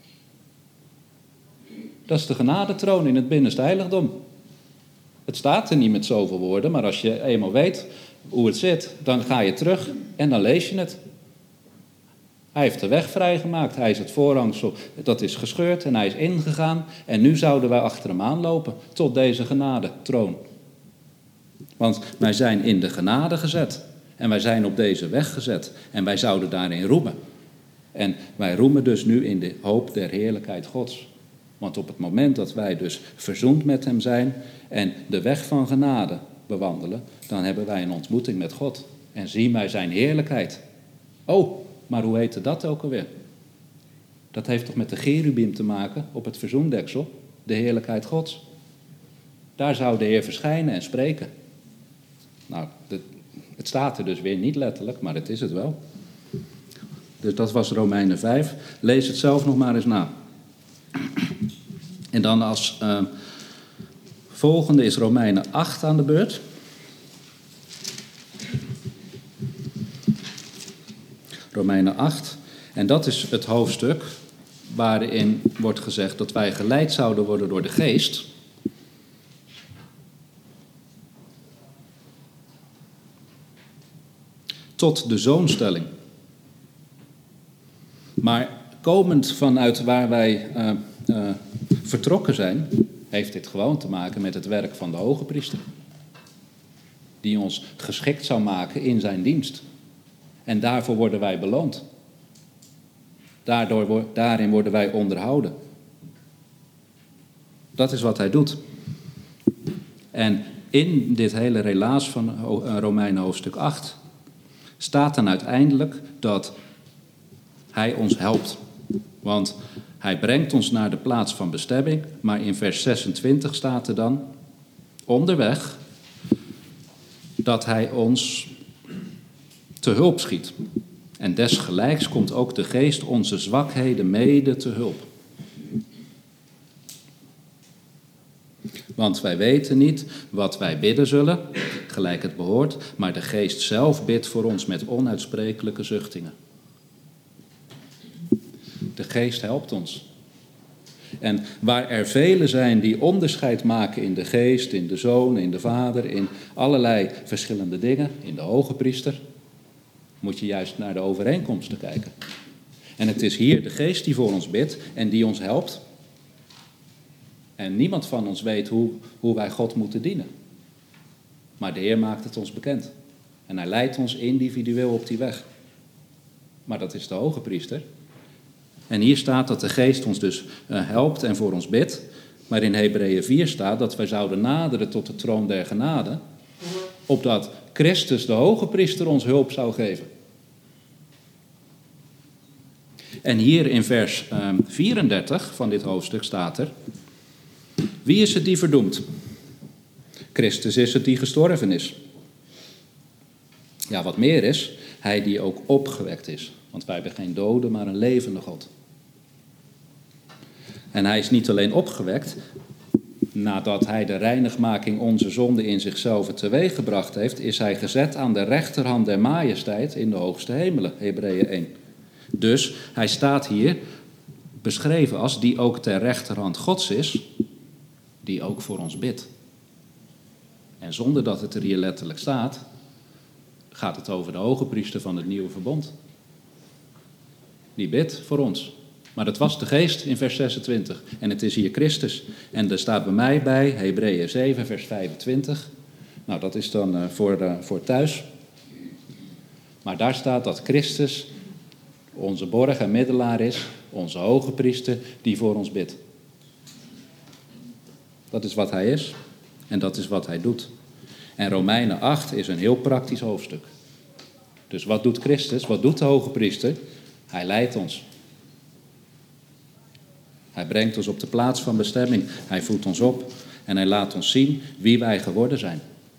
Speaker 1: Dat is de genadetroon in het binnenste heiligdom. Het staat er niet met zoveel woorden, maar als je eenmaal weet hoe het zit, dan ga je terug en dan lees je het. Hij heeft de weg vrijgemaakt, hij is het voorhangsel, dat is gescheurd en hij is ingegaan. En nu zouden wij achter hem aanlopen tot deze genadetroon. Want wij zijn in de genade gezet en wij zijn op deze weg gezet en wij zouden daarin roemen. En wij roemen dus nu in de hoop der heerlijkheid Gods. Want op het moment dat wij dus verzoend met hem zijn en de weg van genade bewandelen, dan hebben wij een ontmoeting met God. En zien wij zijn heerlijkheid. Oh, maar hoe heette dat ook alweer? Dat heeft toch met de cherubim te maken op het verzoendeksel, de heerlijkheid Gods. Daar zou de Heer verschijnen en spreken. Nou, het staat er dus weer niet letterlijk, maar het is het wel. Dus dat was Romeinen 5. Lees het zelf nog maar eens na. En dan als volgende is Romeinen 8 aan de beurt. Romeinen 8. En dat is het hoofdstuk waarin wordt gezegd dat wij geleid zouden worden door de geest. Tot de zoonstelling. Maar komend vanuit waar wij vertrokken zijn, heeft dit gewoon te maken met het werk van de hoge priester. Die ons geschikt zou maken in zijn dienst. En daarvoor worden wij beloond. Daarin worden wij onderhouden. Dat is wat hij doet. En in dit hele relaas van Romeinen hoofdstuk 8 staat dan uiteindelijk dat hij ons helpt. Want hij brengt ons naar de plaats van bestemming, maar in vers 26 staat er dan onderweg dat hij ons te hulp schiet. En desgelijks komt ook de geest onze zwakheden mede te hulp. Want wij weten niet wat wij bidden zullen, gelijk het behoort, maar de geest zelf bidt voor ons met onuitsprekelijke zuchtingen. De geest helpt ons. En waar er velen zijn die onderscheid maken in de geest, in de zoon, in de vader, in allerlei verschillende dingen, in de hoge priester, moet je juist naar de overeenkomsten kijken. En het is hier de geest die voor ons bidt en die ons helpt. En niemand van ons weet hoe wij God moeten dienen. Maar de Heer maakt het ons bekend. En hij leidt ons individueel op die weg. Maar dat is de hoge priester. En hier staat dat de Geest ons dus helpt en voor ons bidt. Maar in Hebreeën 4 staat dat wij zouden naderen tot de troon der genade, opdat Christus, de hoge priester, ons hulp zou geven. En hier in vers 34 van dit hoofdstuk staat er: wie is het die verdoemt? Christus is het die gestorven is. Ja, wat meer is, hij die ook opgewekt is. Want wij hebben geen dode, maar een levende God. En hij is niet alleen opgewekt, nadat hij de reinigmaking onze zonde in zichzelf teweeggebracht heeft, is hij gezet aan de rechterhand der majesteit in de hoogste hemelen, Hebreeën 1. Dus hij staat hier beschreven als die ook ter rechterhand Gods is, die ook voor ons bidt. En zonder dat het er hier letterlijk staat, gaat het over de hoge priester van het nieuwe verbond. Die bidt voor ons. Maar dat was de Geest in vers 26. En het is hier Christus. En er staat bij mij bij, Hebreeën 7, vers 25. Nou, dat is dan voor thuis. Maar daar staat dat Christus onze borg en middelaar is, onze hoge priester, die voor ons bidt. Dat is wat hij is en dat is wat hij doet. En Romeinen 8 is een heel praktisch hoofdstuk. Dus wat doet Christus? Wat doet de hoge priester? Hij leidt ons. Hij brengt ons op de plaats van bestemming. Hij voedt ons op en hij laat ons zien wie wij geworden zijn.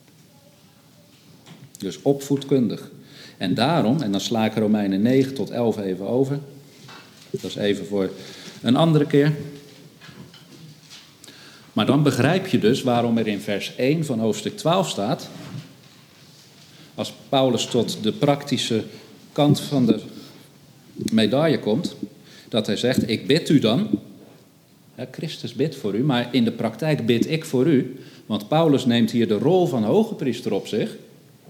Speaker 1: Dus opvoedkundig. En daarom, en dan sla ik Romeinen 9 tot 11 even over. Dat is even voor een andere keer. Maar dan begrijp je dus waarom er in vers 1 van hoofdstuk 12 staat, als Paulus tot de praktische kant van de medaille komt, dat hij zegt, ik bid u dan. Christus bidt voor u, maar in de praktijk bid ik voor u. Want Paulus neemt hier de rol van hoge priester op zich.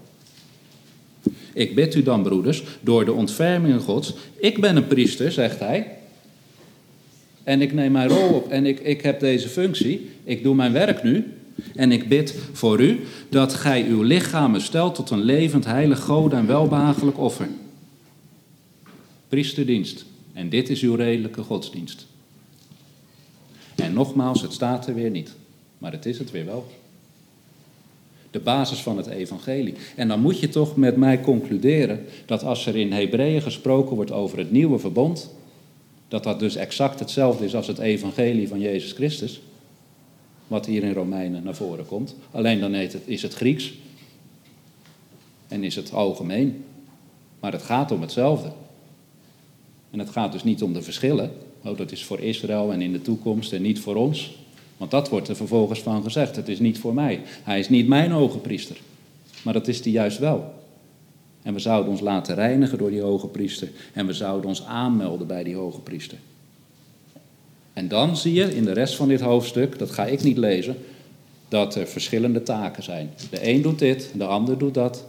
Speaker 1: Ik bid u dan, broeders, door de ontfermingen Gods. Ik ben een priester, zegt hij. En ik neem mijn rol op en ik heb deze functie. Ik doe mijn werk nu. En ik bid voor u dat gij uw lichamen stelt tot een levend, heilig, gode en welbehagelijk offer. Priesterdienst. En dit is uw redelijke godsdienst. En nogmaals, het staat er weer niet. Maar het is het weer wel. De basis van het evangelie. En dan moet je toch met mij concluderen dat als er in Hebreeën gesproken wordt over het nieuwe verbond, dat dat dus exact hetzelfde is als het evangelie van Jezus Christus, wat hier in Romeinen naar voren komt. Alleen dan is het Grieks en is het algemeen. Maar het gaat om hetzelfde. En het gaat dus niet om de verschillen. Oh, dat is voor Israël en in de toekomst en niet voor ons. Want dat wordt er vervolgens van gezegd. Het is niet voor mij. Hij is niet mijn hoge priester. Maar dat is hij juist wel. En we zouden ons laten reinigen door die hoge priester. En we zouden ons aanmelden bij die hoge priester. En dan zie je in de rest van dit hoofdstuk, dat ga ik niet lezen, dat er verschillende taken zijn. De een doet dit, de ander doet dat.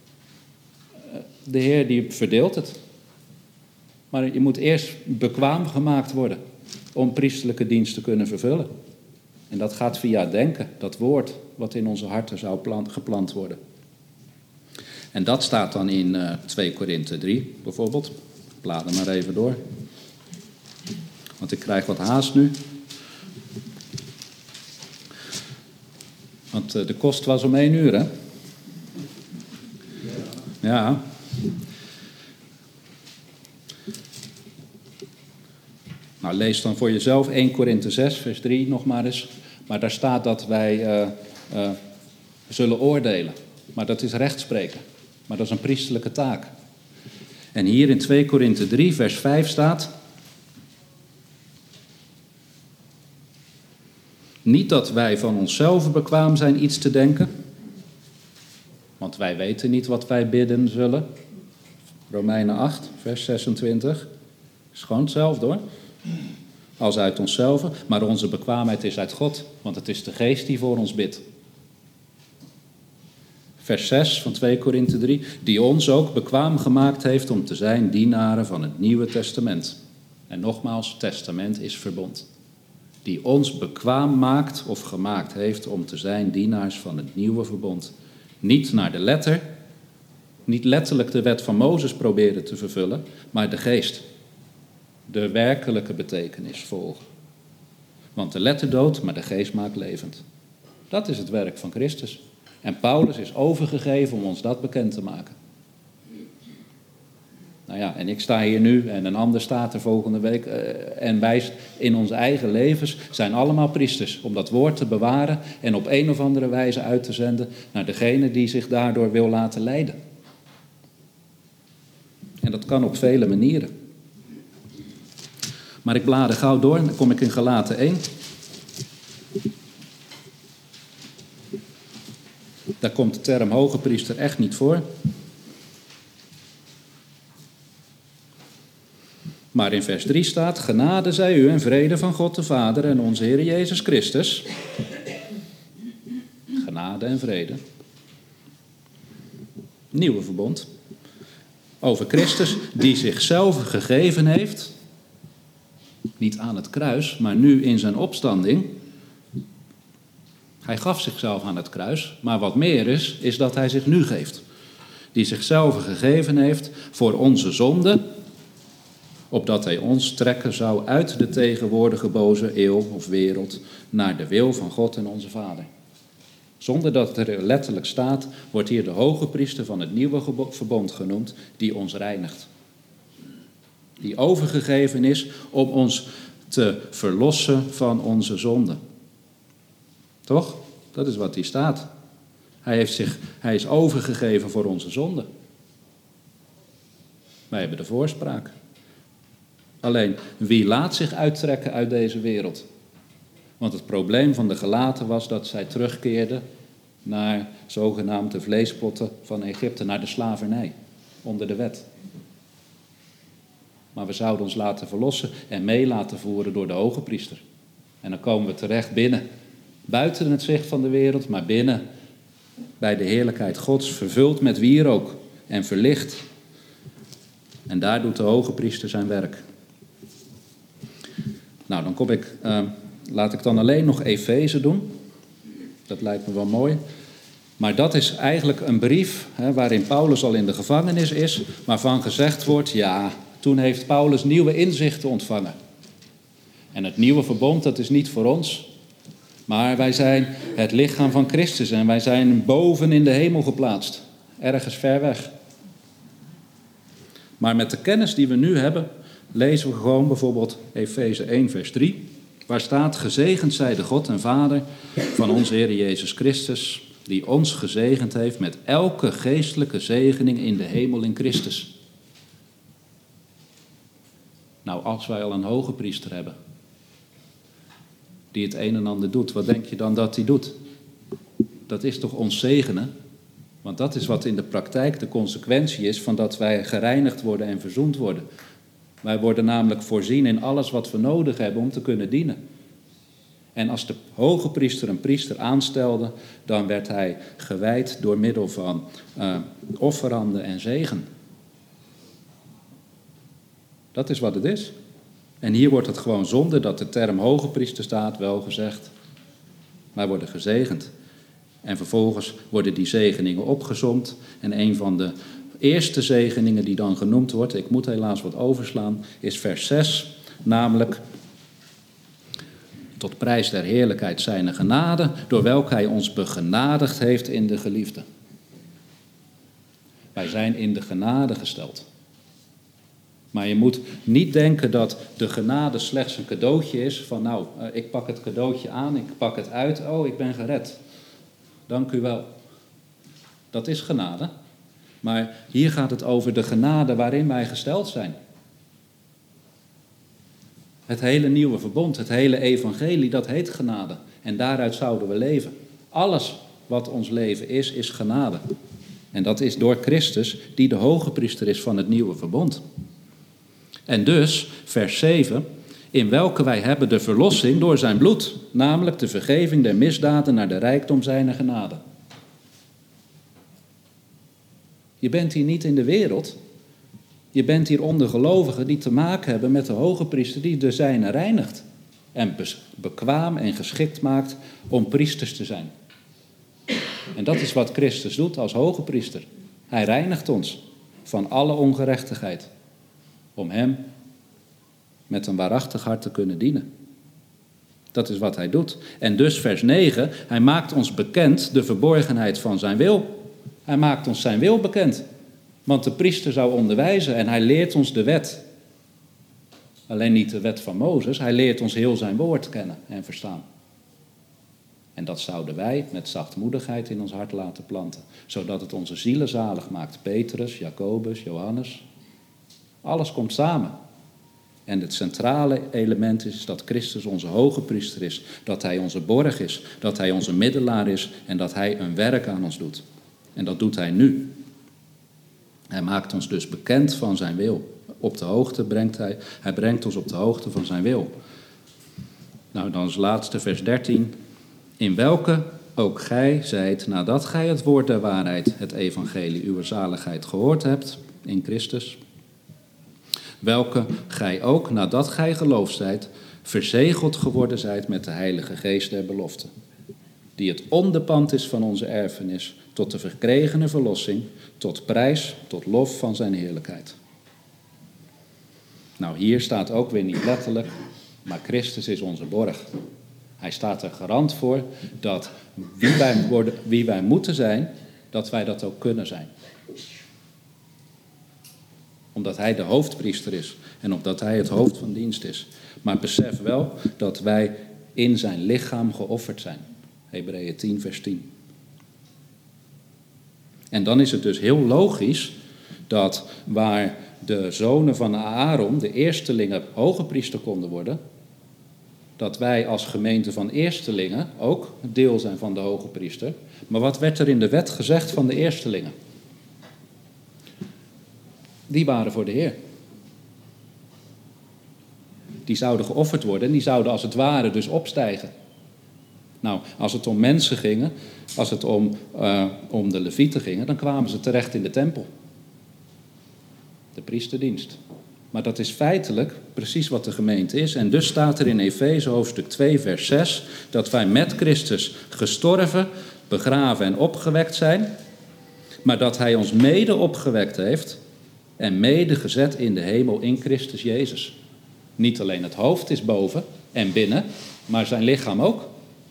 Speaker 1: De Heer die verdeelt het. Maar je moet eerst bekwaam gemaakt worden om priesterlijke dienst te kunnen vervullen. En dat gaat via denken, dat woord wat in onze harten zou geplant worden. En dat staat dan in 2 Korinthe 3 bijvoorbeeld. Blader maar even door. Want ik krijg wat haast nu. Want de kost was om 1 uur, hè? Ja. Nou, lees dan voor jezelf 1 Korinthe 6, vers 3 nog maar eens. Maar daar staat dat wij zullen oordelen. Maar dat is rechtspreken. Maar dat is een priesterlijke taak. En hier in 2 Korinthe 3, vers 5 staat: niet dat wij van onszelf bekwaam zijn iets te denken, want wij weten niet wat wij bidden zullen. Romeinen 8, vers 26. Is gewoon hetzelfde hoor. Als uit onszelf, maar onze bekwaamheid is uit God, want het is de Geest die voor ons bidt. Vers 6 van 2 Korinthe 3, die ons ook bekwaam gemaakt heeft om te zijn dienaren van het Nieuwe Testament. En nogmaals, testament is verbond. die ons bekwaam maakt of gemaakt heeft om te zijn dienaars van het nieuwe verbond. Niet naar de letter, niet letterlijk de wet van Mozes proberen te vervullen, maar de geest. De werkelijke betekenis volgen. Want de letter doodt, maar de geest maakt levend. Dat is het werk van Christus. En Paulus is overgegeven om ons dat bekend te maken. Nou ja, en ik sta hier nu en een ander staat er volgende week. En wij in onze eigen levens zijn allemaal priesters. Om dat woord te bewaren en op een of andere wijze uit te zenden naar degene die zich daardoor wil laten leiden. En dat kan op vele manieren. Maar ik blader gauw door en dan kom ik in Galaten 1. Daar komt de term hoge priester echt niet voor. Maar in vers 3 staat: genade zij u en vrede van God de Vader en onze Heer Jezus Christus. Genade en vrede. Nieuwe verbond. Over Christus die zichzelf gegeven heeft. Niet aan het kruis, maar nu in zijn opstanding. Hij gaf zichzelf aan het kruis, maar wat meer is dat hij zich nu geeft. Die zichzelf gegeven heeft voor onze zonde, opdat hij ons trekken zou uit de tegenwoordige boze eeuw of wereld naar de wil van God en onze Vader. Zonder dat het er letterlijk staat, wordt hier de hoge priester van het nieuwe verbond genoemd, die ons reinigt. Die overgegeven is om ons te verlossen van onze zonde. Toch? Dat is wat hier staat. Hij is overgegeven voor onze zonde. Wij hebben de voorspraak. Alleen, wie laat zich uittrekken uit deze wereld? Want het probleem van de Galaten was dat zij terugkeerden naar zogenaamde vleespotten van Egypte, naar de slavernij, onder de wet. Maar we zouden ons laten verlossen en mee laten voeren door de hoge priester. En dan komen we terecht binnen, buiten het zicht van de wereld, maar binnen bij de heerlijkheid Gods, vervuld met wierook en verlicht. En daar doet de hoge priester zijn werk. Nou, dan laat ik dan alleen nog Efeze doen. Dat lijkt me wel mooi. Maar dat is eigenlijk een brief waarin Paulus al in de gevangenis is, waarvan gezegd wordt, ja, toen heeft Paulus nieuwe inzichten ontvangen. En het nieuwe verbond, dat is niet voor ons, maar wij zijn het lichaam van Christus en wij zijn boven in de hemel geplaatst, ergens ver weg. Maar met de kennis die we nu hebben, lezen we gewoon bijvoorbeeld Efeze 1 vers 3, waar staat: gezegend zij de God en Vader van onze Heer Jezus Christus, die ons gezegend heeft met elke geestelijke zegening in de hemel in Christus. Nou, als wij al een hoge priester hebben, die het een en ander doet, wat denk je dan dat hij doet? Dat is toch ons zegenen? Want dat is wat in de praktijk de consequentie is van dat wij gereinigd worden en verzoend worden. Wij worden namelijk voorzien in alles wat we nodig hebben om te kunnen dienen. En als de hoge priester een priester aanstelde, dan werd hij gewijd door middel van offeranden en zegen. Dat is wat het is. En hier wordt het gewoon zonder dat de term hoge priester staat wel gezegd. Wij worden gezegend. En vervolgens worden die zegeningen opgesomd. En een van de eerste zegeningen die dan genoemd wordt, ik moet helaas wat overslaan, is vers 6. Namelijk, tot prijs der heerlijkheid zijne genade, door welke hij ons begenadigd heeft in de geliefde. Wij zijn in de genade gesteld. Maar je moet niet denken dat de genade slechts een cadeautje is van nou, ik pak het cadeautje aan, ik pak het uit, oh, ik ben gered. Dank u wel. Dat is genade. Maar hier gaat het over de genade waarin wij gesteld zijn. Het hele nieuwe verbond, het hele evangelie, dat heet genade. En daaruit zouden we leven. Alles wat ons leven is genade. En dat is door Christus, die de hoge priester is van het nieuwe verbond. En dus, vers 7, in welke wij hebben de verlossing door zijn bloed, namelijk de vergeving der misdaden naar de rijkdom zijner genade. Je bent hier niet in de wereld. Je bent hier onder gelovigen die te maken hebben met de hoge priester die de zijne reinigt. en bekwaam en geschikt maakt om priesters te zijn. En dat is wat Christus doet als hoge priester. Hij reinigt ons van alle ongerechtigheid, om hem met een waarachtig hart te kunnen dienen. Dat is wat hij doet. En dus vers 9, hij maakt ons bekend de verborgenheid van zijn wil. Hij maakt ons zijn wil bekend. Want de priester zou onderwijzen en hij leert ons de wet. Alleen niet de wet van Mozes, hij leert ons heel zijn woord kennen en verstaan. En dat zouden wij met zachtmoedigheid in ons hart laten planten. Zodat het onze zielen zalig maakt. Petrus, Jacobus, Johannes. Alles komt samen. En het centrale element is dat Christus onze hoge priester is. Dat hij onze borg is. Dat hij onze middelaar is. En dat hij een werk aan ons doet. En dat doet hij nu. Hij maakt ons dus bekend van zijn wil. Op de hoogte brengt hij brengt ons op de hoogte van zijn wil. Nou, dan als laatste vers 13. In welke ook gij zijt, nadat gij het woord der waarheid, het evangelie, uw zaligheid gehoord hebt in Christus. Welke gij ook, nadat gij geloofd zijt, verzegeld geworden zijt met de Heilige Geest der belofte. Die het onderpand is van onze erfenis, tot de verkregene verlossing, tot prijs, tot lof van zijn heerlijkheid. Nou, hier staat ook weer niet letterlijk, maar Christus is onze borg. Hij staat er garant voor dat wie wij moeten zijn, dat wij dat ook kunnen zijn. Omdat hij de hoofdpriester is en omdat hij het hoofd van dienst is. Maar besef wel dat wij in zijn lichaam geofferd zijn. Hebreeën 10 vers 10. En dan is het dus heel logisch dat waar de zonen van Aaron, de eerstelingen, hoge priester konden worden, dat wij als gemeente van eerstelingen ook deel zijn van de hoge priester. Maar wat werd er in de wet gezegd van de eerstelingen? Die waren voor de Heer. Die zouden geofferd worden en die zouden als het ware dus opstijgen. Nou, als het om mensen ging, als het om de levieten ging, dan kwamen ze terecht in de tempel. De priesterdienst. Maar dat is feitelijk precies wat de gemeente is. En dus staat er in Efeze hoofdstuk 2 vers 6... dat wij met Christus gestorven, begraven en opgewekt zijn. Maar dat hij ons mede opgewekt heeft en mede gezet in de hemel in Christus Jezus. Niet alleen het hoofd is boven en binnen, maar zijn lichaam ook.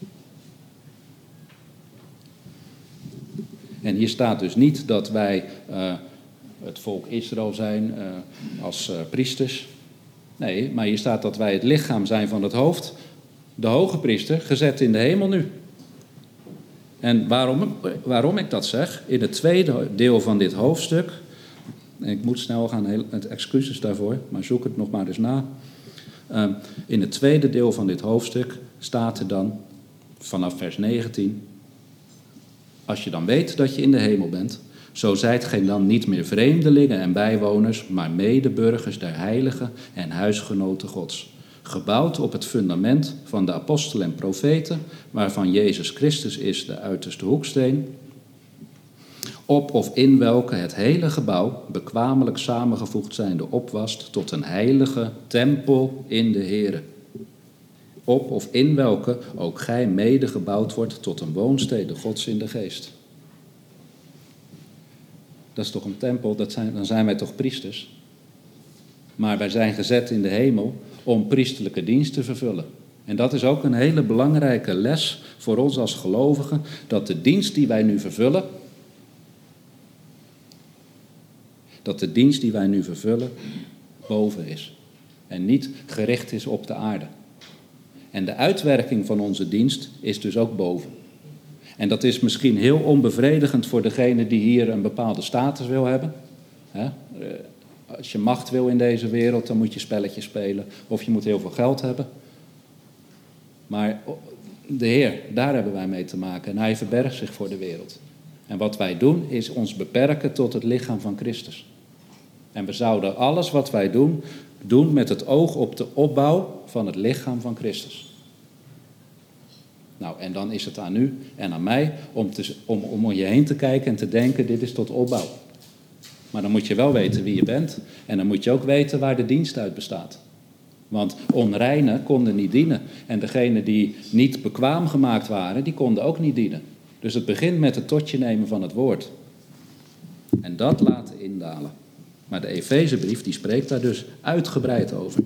Speaker 1: En hier staat dus niet dat wij het volk Israël zijn als priesters. Nee, maar hier staat dat wij het lichaam zijn van het hoofd. De hoge priester, gezet in de hemel nu. En waarom ik dat zeg? In het tweede deel van dit hoofdstuk. Ik moet snel gaan, excuses daarvoor, maar zoek het nog maar eens na. In het tweede deel van dit hoofdstuk staat er dan, vanaf vers 19... Als je dan weet dat je in de hemel bent, zo zijt gij dan niet meer vreemdelingen en bijwoners, maar medeburgers der heiligen en huisgenoten Gods. Gebouwd op het fundament van de apostelen en profeten, waarvan Jezus Christus is de uiterste hoeksteen, op of in welke het hele gebouw bekwamelijk samengevoegd zijnde opwast tot een heilige tempel in de Here. Op of in welke ook gij mede gebouwd wordt tot een woonstede Gods in de geest. Dat is toch een tempel, dan zijn wij toch priesters. Maar wij zijn gezet in de hemel om priesterlijke dienst te vervullen. En dat is ook een hele belangrijke les voor ons als gelovigen, dat de dienst die wij nu vervullen, boven is. En niet gericht is op de aarde. En de uitwerking van onze dienst is dus ook boven. En dat is misschien heel onbevredigend voor degene die hier een bepaalde status wil hebben. Als je macht wil in deze wereld, dan moet je spelletjes spelen. Of je moet heel veel geld hebben. Maar de Heer, daar hebben wij mee te maken. En hij verbergt zich voor de wereld. En wat wij doen, is ons beperken tot het lichaam van Christus. En we zouden alles wat wij doen met het oog op de opbouw van het lichaam van Christus. Nou, en dan is het aan u en aan mij om je heen te kijken en te denken, dit is tot opbouw. Maar dan moet je wel weten wie je bent. En dan moet je ook weten waar de dienst uit bestaat. Want onreinen konden niet dienen. En degenen die niet bekwaam gemaakt waren, die konden ook niet dienen. Dus het begint met het totje nemen van het woord. En dat laten indalen. Maar de Efezebrief die spreekt daar dus uitgebreid over.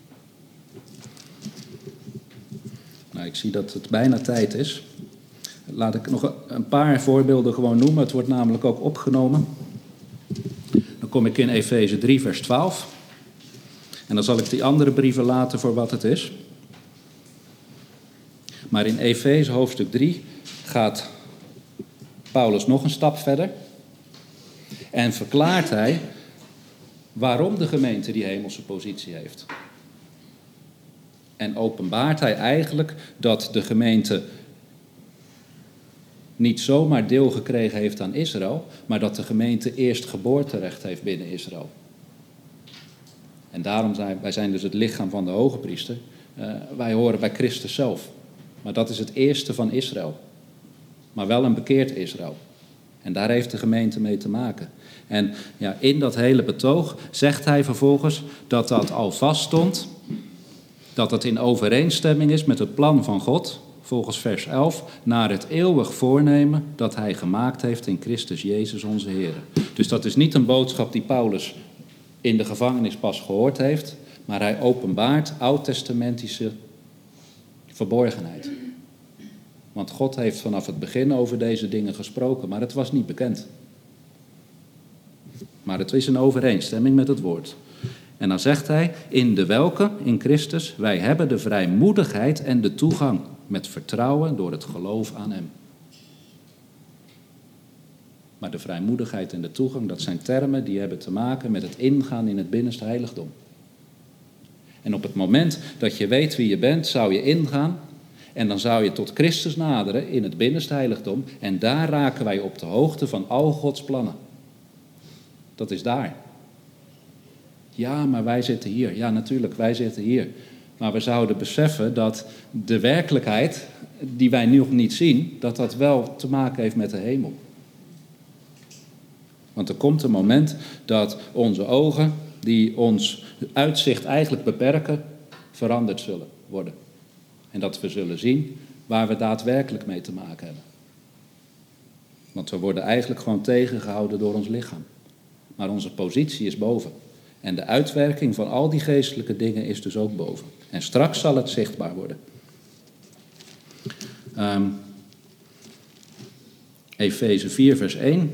Speaker 1: Nou, ik zie dat het bijna tijd is. Laat ik nog een paar voorbeelden gewoon noemen. Het wordt namelijk ook opgenomen. Dan kom ik in Efeze 3 vers 12. En dan zal ik die andere brieven laten voor wat het is. Maar in Efeze hoofdstuk 3 gaat Paulus nog een stap verder. En verklaart hij waarom de gemeente die hemelse positie heeft. En openbaart hij eigenlijk dat de gemeente niet zomaar deel gekregen heeft aan Israël, maar dat de gemeente eerst geboorterecht heeft binnen Israël. En daarom zijn wij dus het lichaam van de hoge priester. Wij horen bij Christus zelf. Maar dat is het eerste van Israël. Maar wel een bekeerd Israël. En daar heeft de gemeente mee te maken. En ja, in dat hele betoog zegt hij vervolgens dat dat al vaststond. Dat het in overeenstemming is met het plan van God, volgens vers 11, naar het eeuwig voornemen dat hij gemaakt heeft in Christus Jezus onze Heer. Dus dat is niet een boodschap die Paulus in de gevangenis pas gehoord heeft, maar hij openbaart oud-testamentische verborgenheid. Want God heeft vanaf het begin over deze dingen gesproken, maar het was niet bekend. Maar het is in overeenstemming met het woord. En dan zegt hij, in de welke, in Christus, wij hebben de vrijmoedigheid en de toegang met vertrouwen door het geloof aan hem. Maar de vrijmoedigheid en de toegang, dat zijn termen die hebben te maken met het ingaan in het binnenste heiligdom. En op het moment dat je weet wie je bent, zou je ingaan en dan zou je tot Christus naderen in het binnenste heiligdom. En daar raken wij op de hoogte van al Gods plannen. Dat is daar. Ja, maar wij zitten hier. Ja, natuurlijk, wij zitten hier. Maar we zouden beseffen dat de werkelijkheid, die wij nu nog niet zien, dat dat wel te maken heeft met de hemel. Want er komt een moment dat onze ogen, die ons uitzicht eigenlijk beperken, veranderd zullen worden. En dat we zullen zien waar we daadwerkelijk mee te maken hebben. Want we worden eigenlijk gewoon tegengehouden door ons lichaam. Maar onze positie is boven. En de uitwerking van al die geestelijke dingen is dus ook boven. En straks zal het zichtbaar worden. Efeze 4 vers 1.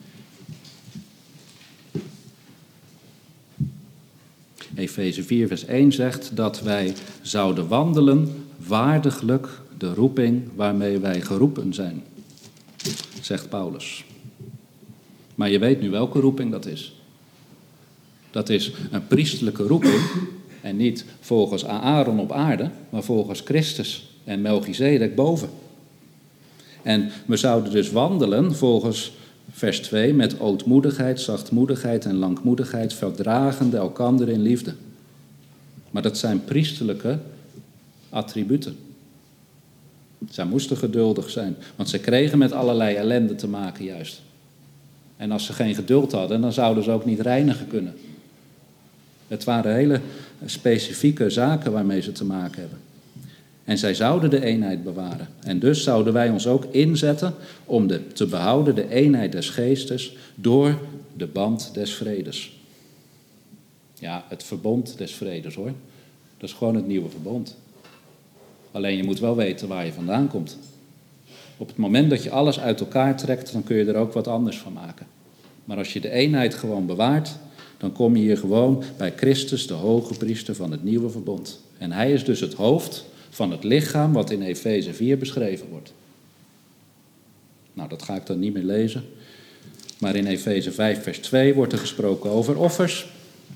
Speaker 1: Efeze 4 vers 1 zegt dat wij zouden wandelen waardiglijk de roeping waarmee wij geroepen zijn. Zegt Paulus. Maar je weet nu welke roeping dat is. Dat is een priesterlijke roeping. En niet volgens Aaron op aarde, maar volgens Christus en Melchizedek boven. En we zouden dus wandelen volgens vers 2 met ootmoedigheid, zachtmoedigheid en langmoedigheid, verdragende elkander in liefde. Maar dat zijn priesterlijke attributen. Zij moesten geduldig zijn, want ze kregen met allerlei ellende te maken juist. En als ze geen geduld hadden, dan zouden ze ook niet reinigen kunnen. Het waren hele specifieke zaken waarmee ze te maken hebben. En zij zouden de eenheid bewaren. En dus zouden wij ons ook inzetten om te behouden de eenheid des geestes door de band des vredes. Ja, het verbond des vredes hoor. Dat is gewoon het nieuwe verbond. Alleen je moet wel weten waar je vandaan komt. Op het moment dat je alles uit elkaar trekt, dan kun je er ook wat anders van maken. Maar als je de eenheid gewoon bewaart, dan kom je hier gewoon bij Christus, de hoge priester van het nieuwe verbond. En hij is dus het hoofd van het lichaam wat in Efeze 4 beschreven wordt. Nou, dat ga ik dan niet meer lezen. Maar in Efeze 5 vers 2 wordt er gesproken over offers.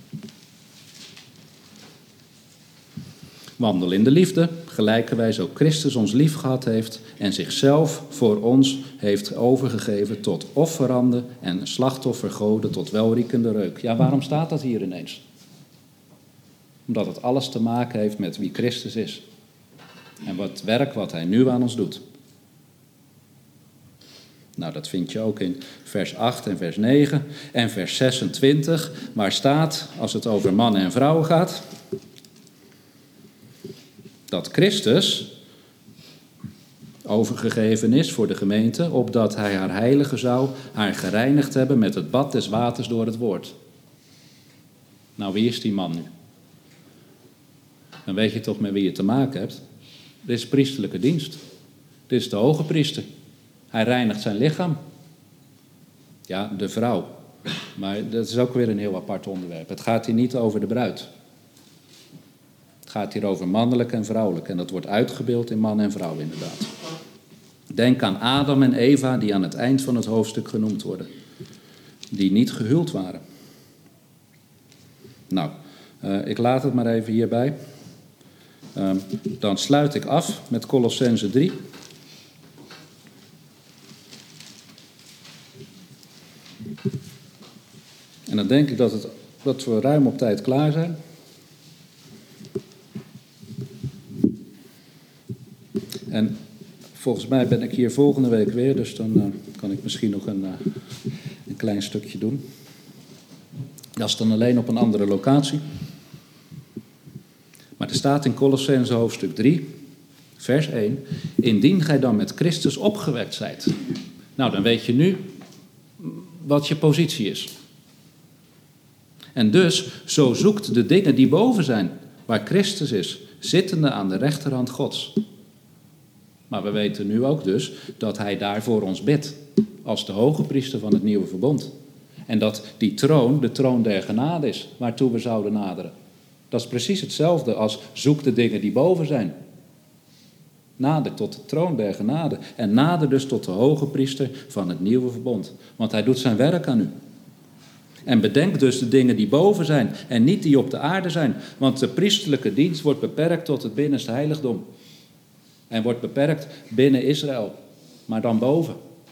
Speaker 1: Wandel in de liefde, gelijkerwijs ook Christus ons lief gehad heeft en zichzelf voor ons heeft overgegeven tot offeranden en slachtoffergoden tot welriekende reuk. Ja, waarom staat dat hier ineens? Omdat het alles te maken heeft met wie Christus is. En het werk wat hij nu aan ons doet. Nou, dat vind je ook in vers 8 en vers 9 en vers 26, waar staat, als het over mannen en vrouwen gaat. Dat Christus overgegeven is voor de gemeente, opdat hij haar heiligen zou, haar gereinigd hebben met het bad des waters door het woord. Nou, wie is die man nu? Dan weet je toch met wie je te maken hebt. Dit is priesterlijke dienst. Dit is de hoge priester. Hij reinigt zijn lichaam. Ja, de vrouw. Maar dat is ook weer een heel apart onderwerp. Het gaat hier niet over de bruid. Het gaat hier over mannelijk en vrouwelijk. En dat wordt uitgebeeld in man en vrouw inderdaad. Denk aan Adam en Eva die aan het eind van het hoofdstuk genoemd worden. Die niet gehuwd waren. Nou, ik laat het maar even hierbij. Dan sluit ik af met Kolossenzen 3. En dan denk ik dat we ruim op tijd klaar zijn. En volgens mij ben ik hier volgende week weer, dus dan kan ik misschien nog een klein stukje doen. Dat is dan alleen op een andere locatie. Maar er staat in Kolossenzen hoofdstuk 3, vers 1... Indien gij dan met Christus opgewekt zijt. Nou, dan weet je nu wat je positie is. En dus, zo zoekt de dingen die boven zijn, waar Christus is, zittende aan de rechterhand Gods. Maar we weten nu ook dus dat hij daar voor ons bidt, als de hoge priester van het nieuwe verbond. En dat die troon de troon der genade is, waartoe we zouden naderen. Dat is precies hetzelfde als zoek de dingen die boven zijn. Nader tot de troon der genade. En nader dus tot de hoge priester van het nieuwe verbond. Want hij doet zijn werk aan u. En bedenk dus de dingen die boven zijn en niet die op de aarde zijn. Want de priesterlijke dienst wordt beperkt tot het binnenste heiligdom. En wordt beperkt binnen Israël, maar dan boven.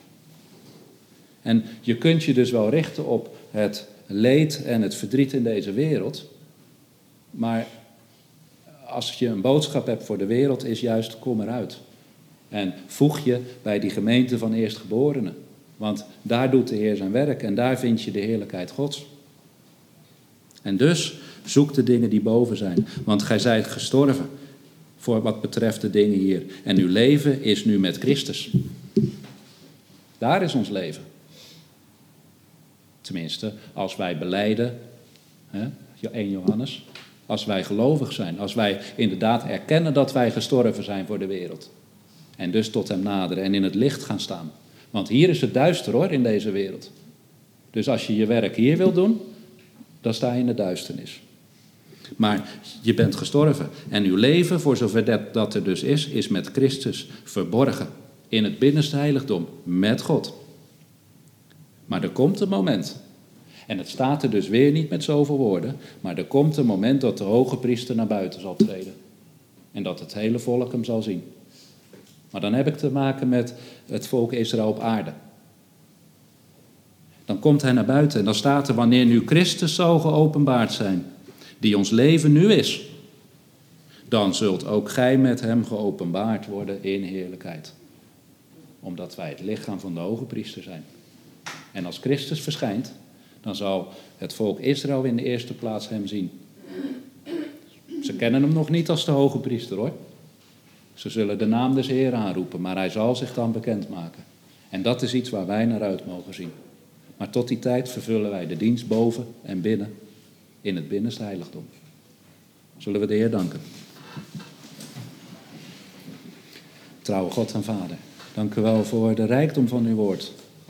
Speaker 1: En je kunt je dus wel richten op het leed en het verdriet in deze wereld. Maar als je een boodschap hebt voor de wereld, is juist kom eruit. En voeg je bij die gemeente van eerstgeborenen. Want daar doet de Heer zijn werk en daar vind je de heerlijkheid Gods. En dus zoek de dingen die boven zijn. Want gij zijt gestorven voor wat betreft de dingen hier. En uw leven is nu met Christus. Daar is ons leven. Tenminste, als wij belijden, 1 Johannes, als wij gelovig zijn, als wij inderdaad erkennen dat wij gestorven zijn voor de wereld. En dus tot hem naderen en in het licht gaan staan. Want hier is het duister hoor, in deze wereld. Dus als je je werk hier wilt doen, dan sta je in de duisternis. Maar je bent gestorven. En uw leven, voor zover dat er dus is met Christus verborgen. In het binnenste heiligdom, met God. Maar er komt een moment. En het staat er dus weer niet met zoveel woorden. Maar er komt een moment dat de hoge priester naar buiten zal treden. En dat het hele volk hem zal zien. Maar dan heb ik te maken met het volk Israël op aarde. Dan komt hij naar buiten en dan staat er, wanneer nu Christus zal geopenbaard zijn, die ons leven nu is, dan zult ook gij met hem geopenbaard worden in heerlijkheid. Omdat wij het lichaam van de hoge priester zijn. En als Christus verschijnt, dan zal het volk Israël in de eerste plaats hem zien. Ze kennen hem nog niet als de hoge priester hoor. Ze zullen de naam des Heeren aanroepen, maar hij zal zich dan bekendmaken. En dat is iets waar wij naar uit mogen zien. Maar tot die tijd vervullen wij de dienst boven en binnen in het binnenste heiligdom. Zullen we de Heer danken. Trouwe God en Vader, dank u wel voor de rijkdom van uw woord.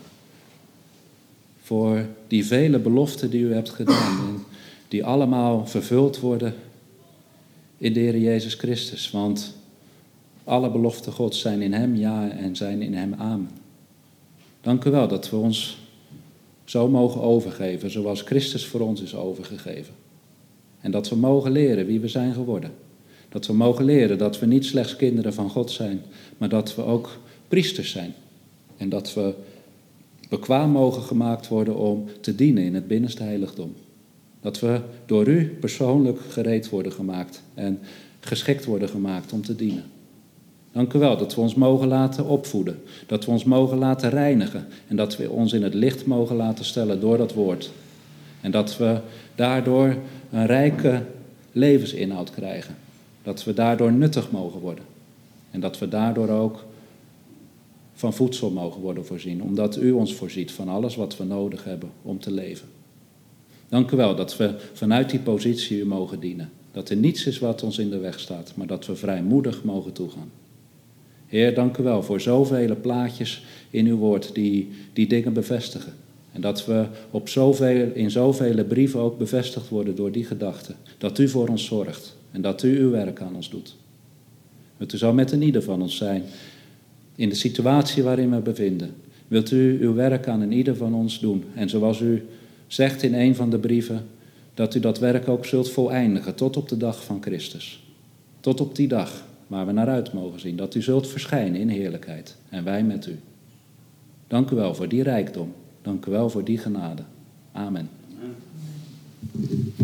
Speaker 1: Voor die vele beloften die u hebt gedaan en die allemaal vervuld worden in de Heer Jezus Christus. Want alle beloften Gods zijn in hem ja en zijn in hem amen. Dank u wel dat we ons zo mogen overgeven zoals Christus voor ons is overgegeven. En dat we mogen leren wie we zijn geworden. Dat we mogen leren dat we niet slechts kinderen van God zijn, maar dat we ook priesters zijn. En dat we bekwaam mogen gemaakt worden om te dienen in het binnenste heiligdom. Dat we door u persoonlijk gereed worden gemaakt en geschikt worden gemaakt om te dienen. Dank u wel dat we ons mogen laten opvoeden, dat we ons mogen laten reinigen en dat we ons in het licht mogen laten stellen door dat woord. En dat we daardoor een rijke levensinhoud krijgen. Dat we daardoor nuttig mogen worden. En dat we daardoor ook van voedsel mogen worden voorzien. Omdat u ons voorziet van alles wat we nodig hebben om te leven. Dank u wel dat we vanuit die positie u mogen dienen. Dat er niets is wat ons in de weg staat, maar dat we vrijmoedig mogen toegaan. Heer, dank u wel voor zoveel plaatjes in uw woord die dingen bevestigen. En dat we in zoveel brieven ook bevestigd worden door die gedachte. Dat u voor ons zorgt en dat u uw werk aan ons doet. Wilt u zo met een ieder van ons zijn in de situatie waarin we bevinden. Wilt u uw werk aan een ieder van ons doen. En zoals u zegt in een van de brieven, dat u dat werk ook zult voleindigen tot op de dag van Christus. Tot op die dag waar we naar uit mogen zien. Dat u zult verschijnen in heerlijkheid en wij met u. Dank u wel voor die rijkdom. Dank u wel voor die genade. Amen.